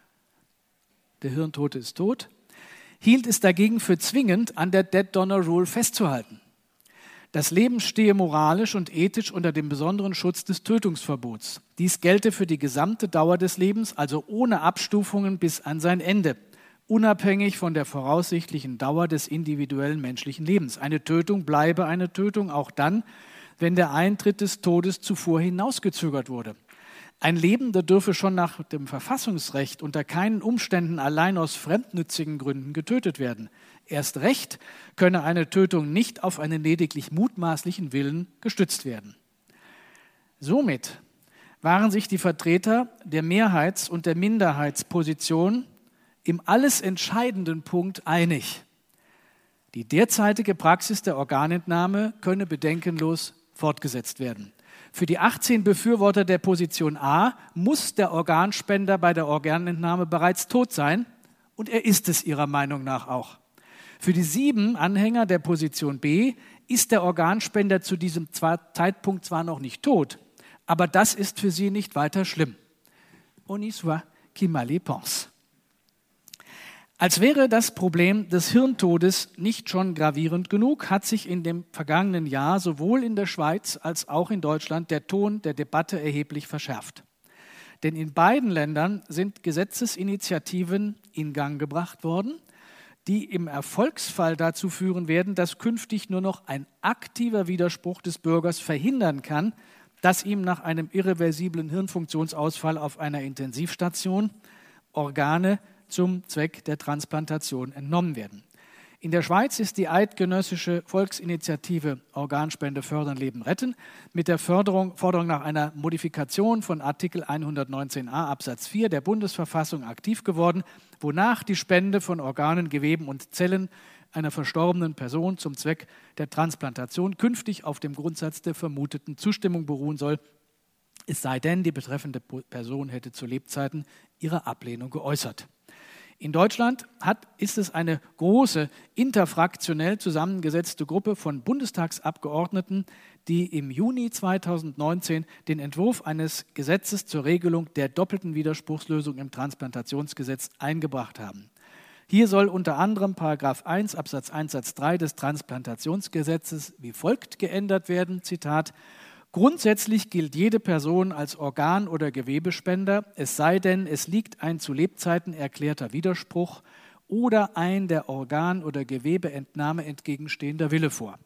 der Hirntote ist tot, hielt es dagegen für zwingend, an der Dead Donor Rule festzuhalten. Das Leben stehe moralisch und ethisch unter dem besonderen Schutz des Tötungsverbots. Dies gelte für die gesamte Dauer des Lebens, also ohne Abstufungen bis an sein Ende, unabhängig von der voraussichtlichen Dauer des individuellen menschlichen Lebens. Eine Tötung bleibe eine Tötung auch dann, wenn der Eintritt des Todes zuvor hinausgezögert wurde. Ein Lebender dürfe schon nach dem Verfassungsrecht unter keinen Umständen allein aus fremdnützigen Gründen getötet werden. Erst recht könne eine Tötung nicht auf einen lediglich mutmaßlichen Willen gestützt werden. Somit waren sich die Vertreter der Mehrheits- und der Minderheitsposition im alles entscheidenden Punkt einig. Die derzeitige Praxis der Organentnahme könne bedenkenlos fortgesetzt werden. Für die achtzehn Befürworter der Position A muss der Organspender bei der Organentnahme bereits tot sein und er ist es ihrer Meinung nach auch. Für die sieben Anhänger der Position B ist der Organspender zu diesem Zeitpunkt zwar noch nicht tot, aber das ist für sie nicht weiter schlimm. On y soit qui mal y pense. Als wäre das Problem des Hirntodes nicht schon gravierend genug, hat sich in dem vergangenen Jahr sowohl in der Schweiz als auch in Deutschland der Ton der Debatte erheblich verschärft. Denn in beiden Ländern sind Gesetzesinitiativen in Gang gebracht worden, die im Erfolgsfall dazu führen werden, dass künftig nur noch ein aktiver Widerspruch des Bürgers verhindern kann, dass ihm nach einem irreversiblen Hirnfunktionsausfall auf einer Intensivstation Organe zum Zweck der Transplantation entnommen werden. In der Schweiz ist die eidgenössische Volksinitiative Organspende fördern, Leben retten mit der Förderung, Forderung nach einer Modifikation von Artikel hundertneunzehn a Absatz vier der Bundesverfassung aktiv geworden, wonach die Spende von Organen, Geweben und Zellen einer verstorbenen Person zum Zweck der Transplantation künftig auf dem Grundsatz der vermuteten Zustimmung beruhen soll, es sei denn, die betreffende Person hätte zu Lebzeiten ihre Ablehnung geäußert. In Deutschland hat, ist es eine große, interfraktionell zusammengesetzte Gruppe von Bundestagsabgeordneten, die im Juni zweitausendneunzehn den Entwurf eines Gesetzes zur Regelung der doppelten Widerspruchslösung im Transplantationsgesetz eingebracht haben. Hier soll unter anderem Paragraph eins Absatz eins Satz drei des Transplantationsgesetzes wie folgt geändert werden, Zitat: Grundsätzlich gilt jede Person als Organ- oder Gewebespender, es sei denn, es liegt ein zu Lebzeiten erklärter Widerspruch oder ein der Organ- oder Gewebeentnahme entgegenstehender Wille vor.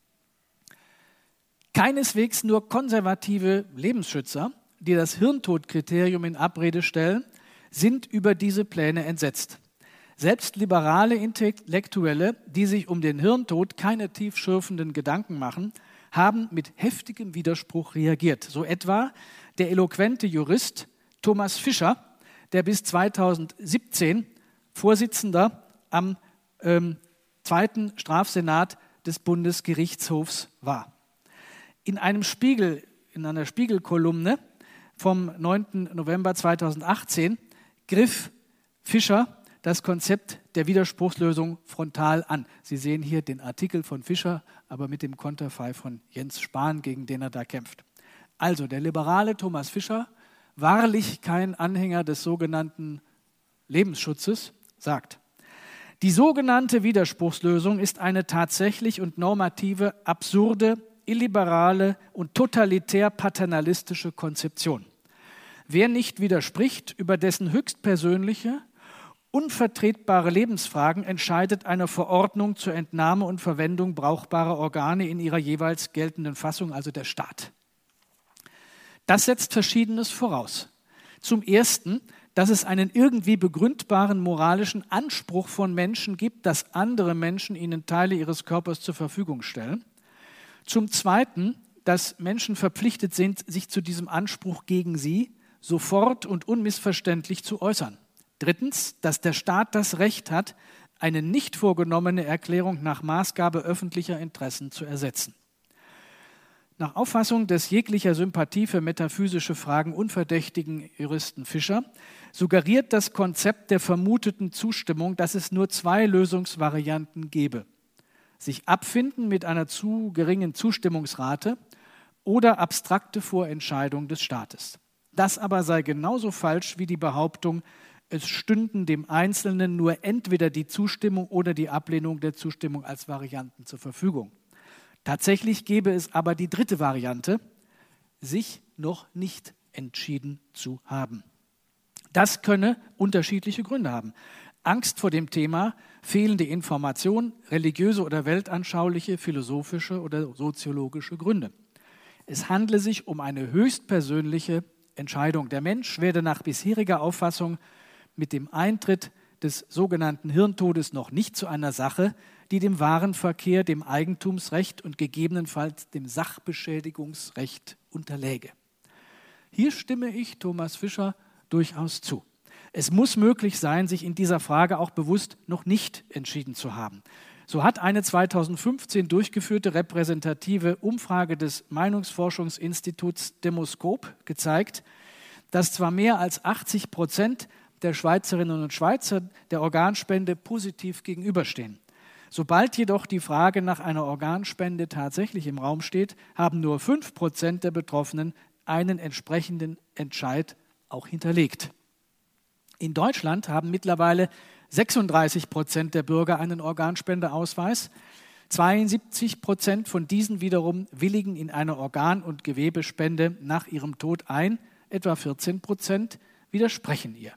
Keineswegs nur konservative Lebensschützer, die das Hirntodkriterium in Abrede stellen, sind über diese Pläne entsetzt. Selbst liberale Intellektuelle, die sich um den Hirntod keine tiefschürfenden Gedanken machen, haben mit heftigem Widerspruch reagiert. So etwa der eloquente Jurist Thomas Fischer, der bis zweitausendsiebzehn Vorsitzender am ähm, zweiten Strafsenat des Bundesgerichtshofs war. In einem Spiegel, in einer Spiegelkolumne vom neunten November zweitausendachtzehn griff Fischer das Konzept der Widerspruchslösung frontal an. Sie sehen hier den Artikel von Fischer, aber mit dem Konterfei von Jens Spahn, gegen den er da kämpft. Also der liberale Thomas Fischer, wahrlich kein Anhänger des sogenannten Lebensschutzes, sagt: Die sogenannte Widerspruchslösung ist eine tatsächlich und normative, absurde, illiberale und totalitär-paternalistische Konzeption. Wer nicht widerspricht, über dessen höchstpersönliche, unvertretbare Lebensfragen entscheidet eine Verordnung zur Entnahme und Verwendung brauchbarer Organe in ihrer jeweils geltenden Fassung, also der Staat. Das setzt Verschiedenes voraus. Zum Ersten, dass es einen irgendwie begründbaren moralischen Anspruch von Menschen gibt, dass andere Menschen ihnen Teile ihres Körpers zur Verfügung stellen. Zum Zweiten, dass Menschen verpflichtet sind, sich zu diesem Anspruch gegen sie sofort und unmissverständlich zu äußern. Drittens, dass der Staat das Recht hat, eine nicht vorgenommene Erklärung nach Maßgabe öffentlicher Interessen zu ersetzen. Nach Auffassung des jeglicher Sympathie für metaphysische Fragen unverdächtigen Juristen Fischer suggeriert das Konzept der vermuteten Zustimmung, dass es nur zwei Lösungsvarianten gebe: sich abfinden mit einer zu geringen Zustimmungsrate oder abstrakte Vorentscheidung des Staates. Das aber sei genauso falsch wie die Behauptung, es stünden dem Einzelnen nur entweder die Zustimmung oder die Ablehnung der Zustimmung als Varianten zur Verfügung. Tatsächlich gäbe es aber die dritte Variante, sich noch nicht entschieden zu haben. Das könne unterschiedliche Gründe haben. Angst vor dem Thema, fehlende Information, religiöse oder weltanschauliche, philosophische oder soziologische Gründe. Es handle sich um eine höchstpersönliche Entscheidung. Der Mensch werde nach bisheriger Auffassung mit dem Eintritt des sogenannten Hirntodes noch nicht zu einer Sache, die dem Warenverkehr, dem Eigentumsrecht und gegebenenfalls dem Sachbeschädigungsrecht unterläge. Hier stimme ich Thomas Fischer durchaus zu. Es muss möglich sein, sich in dieser Frage auch bewusst noch nicht entschieden zu haben. So hat eine zweitausendfünfzehn durchgeführte repräsentative Umfrage des Meinungsforschungsinstituts Demoskop gezeigt, dass zwar mehr als achtzig Prozent der Schweizerinnen und Schweizer der Organspende positiv gegenüberstehen. Sobald jedoch die Frage nach einer Organspende tatsächlich im Raum steht, haben nur fünf Prozent der Betroffenen einen entsprechenden Entscheid auch hinterlegt. In Deutschland haben mittlerweile sechsunddreißig Prozent der Bürger einen Organspendeausweis. zweiundsiebzig Prozent von diesen wiederum willigen in eine Organ- und Gewebespende nach ihrem Tod ein. Etwa vierzehn Prozent widersprechen ihr.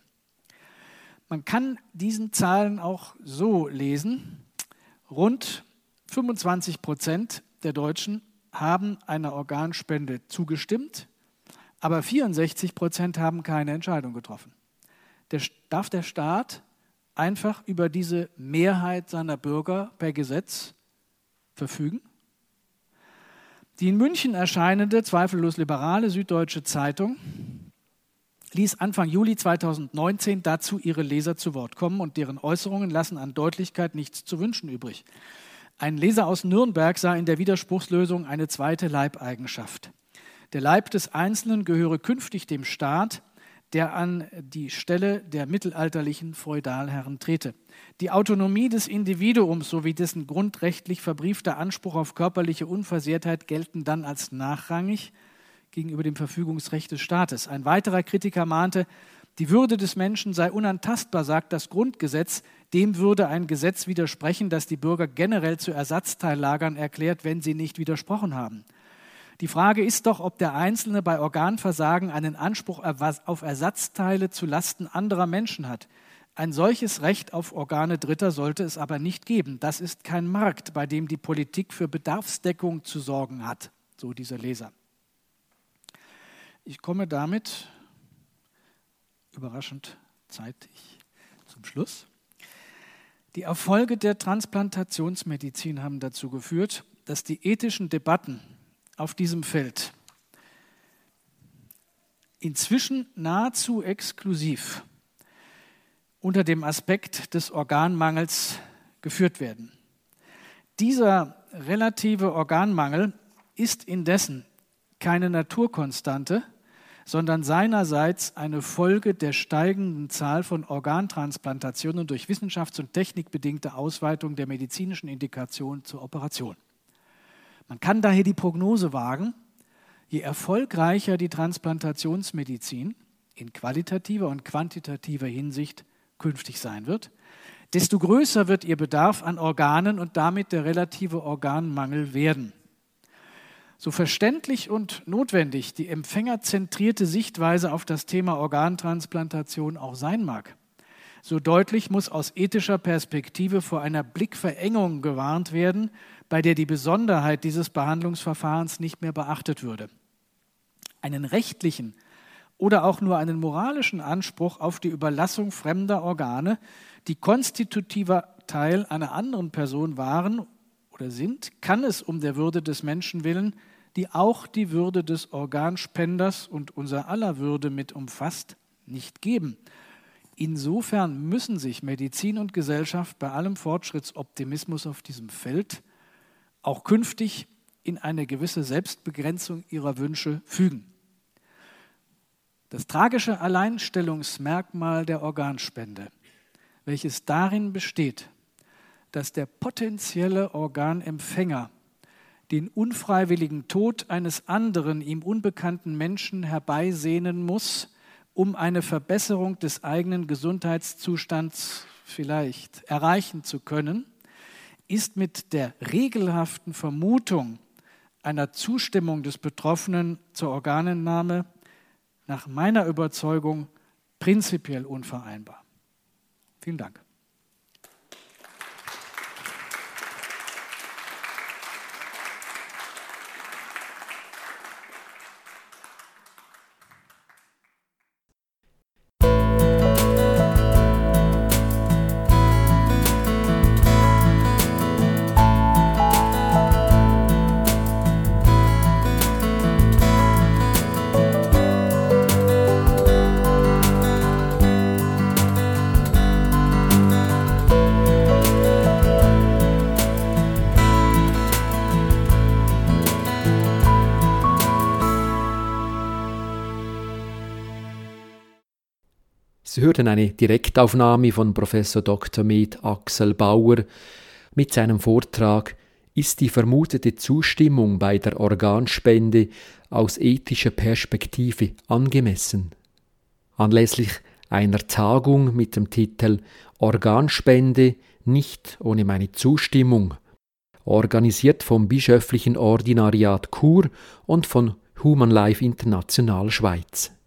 Man kann diesen Zahlen auch so lesen: Rund fünfundzwanzig Prozent der Deutschen haben einer Organspende zugestimmt, aber vierundsechzig Prozent haben keine Entscheidung getroffen. Der, darf der Staat einfach über diese Mehrheit seiner Bürger per Gesetz verfügen? Die in München erscheinende, zweifellos liberale Süddeutsche Zeitung ließ Anfang Juli zweitausendneunzehn dazu ihre Leser zu Wort kommen und deren Äußerungen lassen an Deutlichkeit nichts zu wünschen übrig. Ein Leser aus Nürnberg sah in der Widerspruchslösung eine zweite Leibeigenschaft. Der Leib des Einzelnen gehöre künftig dem Staat, der an die Stelle der mittelalterlichen Feudalherren trete. Die Autonomie des Individuums sowie dessen grundrechtlich verbriefter Anspruch auf körperliche Unversehrtheit gelten dann als nachrangig gegenüber dem Verfügungsrecht des Staates. Ein weiterer Kritiker mahnte, die Würde des Menschen sei unantastbar, sagt das Grundgesetz. Dem würde ein Gesetz widersprechen, das die Bürger generell zu Ersatzteillagern erklärt, wenn sie nicht widersprochen haben. Die Frage ist doch, ob der Einzelne bei Organversagen einen Anspruch auf Ersatzteile zu Lasten anderer Menschen hat. Ein solches Recht auf Organe Dritter sollte es aber nicht geben. Das ist kein Markt, bei dem die Politik für Bedarfsdeckung zu sorgen hat, so dieser Leser. Ich komme damit, überraschend zeitig, zum Schluss. Die Erfolge der Transplantationsmedizin haben dazu geführt, dass die ethischen Debatten auf diesem Feld inzwischen nahezu exklusiv unter dem Aspekt des Organmangels geführt werden. Dieser relative Organmangel ist indessen keine Naturkonstante, sondern seinerseits eine Folge der steigenden Zahl von Organtransplantationen durch wissenschafts- und technikbedingte Ausweitung der medizinischen Indikation zur Operation. Man kann daher die Prognose wagen, je erfolgreicher die Transplantationsmedizin in qualitativer und quantitativer Hinsicht künftig sein wird, desto größer wird ihr Bedarf an Organen und damit der relative Organmangel werden. So verständlich und notwendig die empfängerzentrierte Sichtweise auf das Thema Organtransplantation auch sein mag, so deutlich muss aus ethischer Perspektive vor einer Blickverengung gewarnt werden, bei der die Besonderheit dieses Behandlungsverfahrens nicht mehr beachtet würde. Einen rechtlichen oder auch nur einen moralischen Anspruch auf die Überlassung fremder Organe, die konstitutiver Teil einer anderen Person waren oder sind, kann es um der Würde des Menschen willen, die auch die Würde des Organspenders und unser aller Würde mit umfasst, nicht geben. Insofern müssen sich Medizin und Gesellschaft bei allem Fortschrittsoptimismus auf diesem Feld auch künftig in eine gewisse Selbstbegrenzung ihrer Wünsche fügen. Das tragische Alleinstellungsmerkmal der Organspende, welches darin besteht, dass der potenzielle Organempfänger den unfreiwilligen Tod eines anderen, ihm unbekannten Menschen herbeisehnen muss, um eine Verbesserung des eigenen Gesundheitszustands vielleicht erreichen zu können, ist mit der regelhaften Vermutung einer Zustimmung des Betroffenen zur Organentnahme nach meiner Überzeugung prinzipiell unvereinbar. Vielen Dank. Sie hörten eine Direktaufnahme von Professor Doktor med Axel Bauer mit seinem Vortrag »Ist die vermutete Zustimmung bei der Organspende aus ethischer Perspektive angemessen?« Anlässlich einer Tagung mit dem Titel »Organspende nicht ohne meine Zustimmung«, organisiert vom Bischöflichen Ordinariat Chur und von Human Life International Schweiz.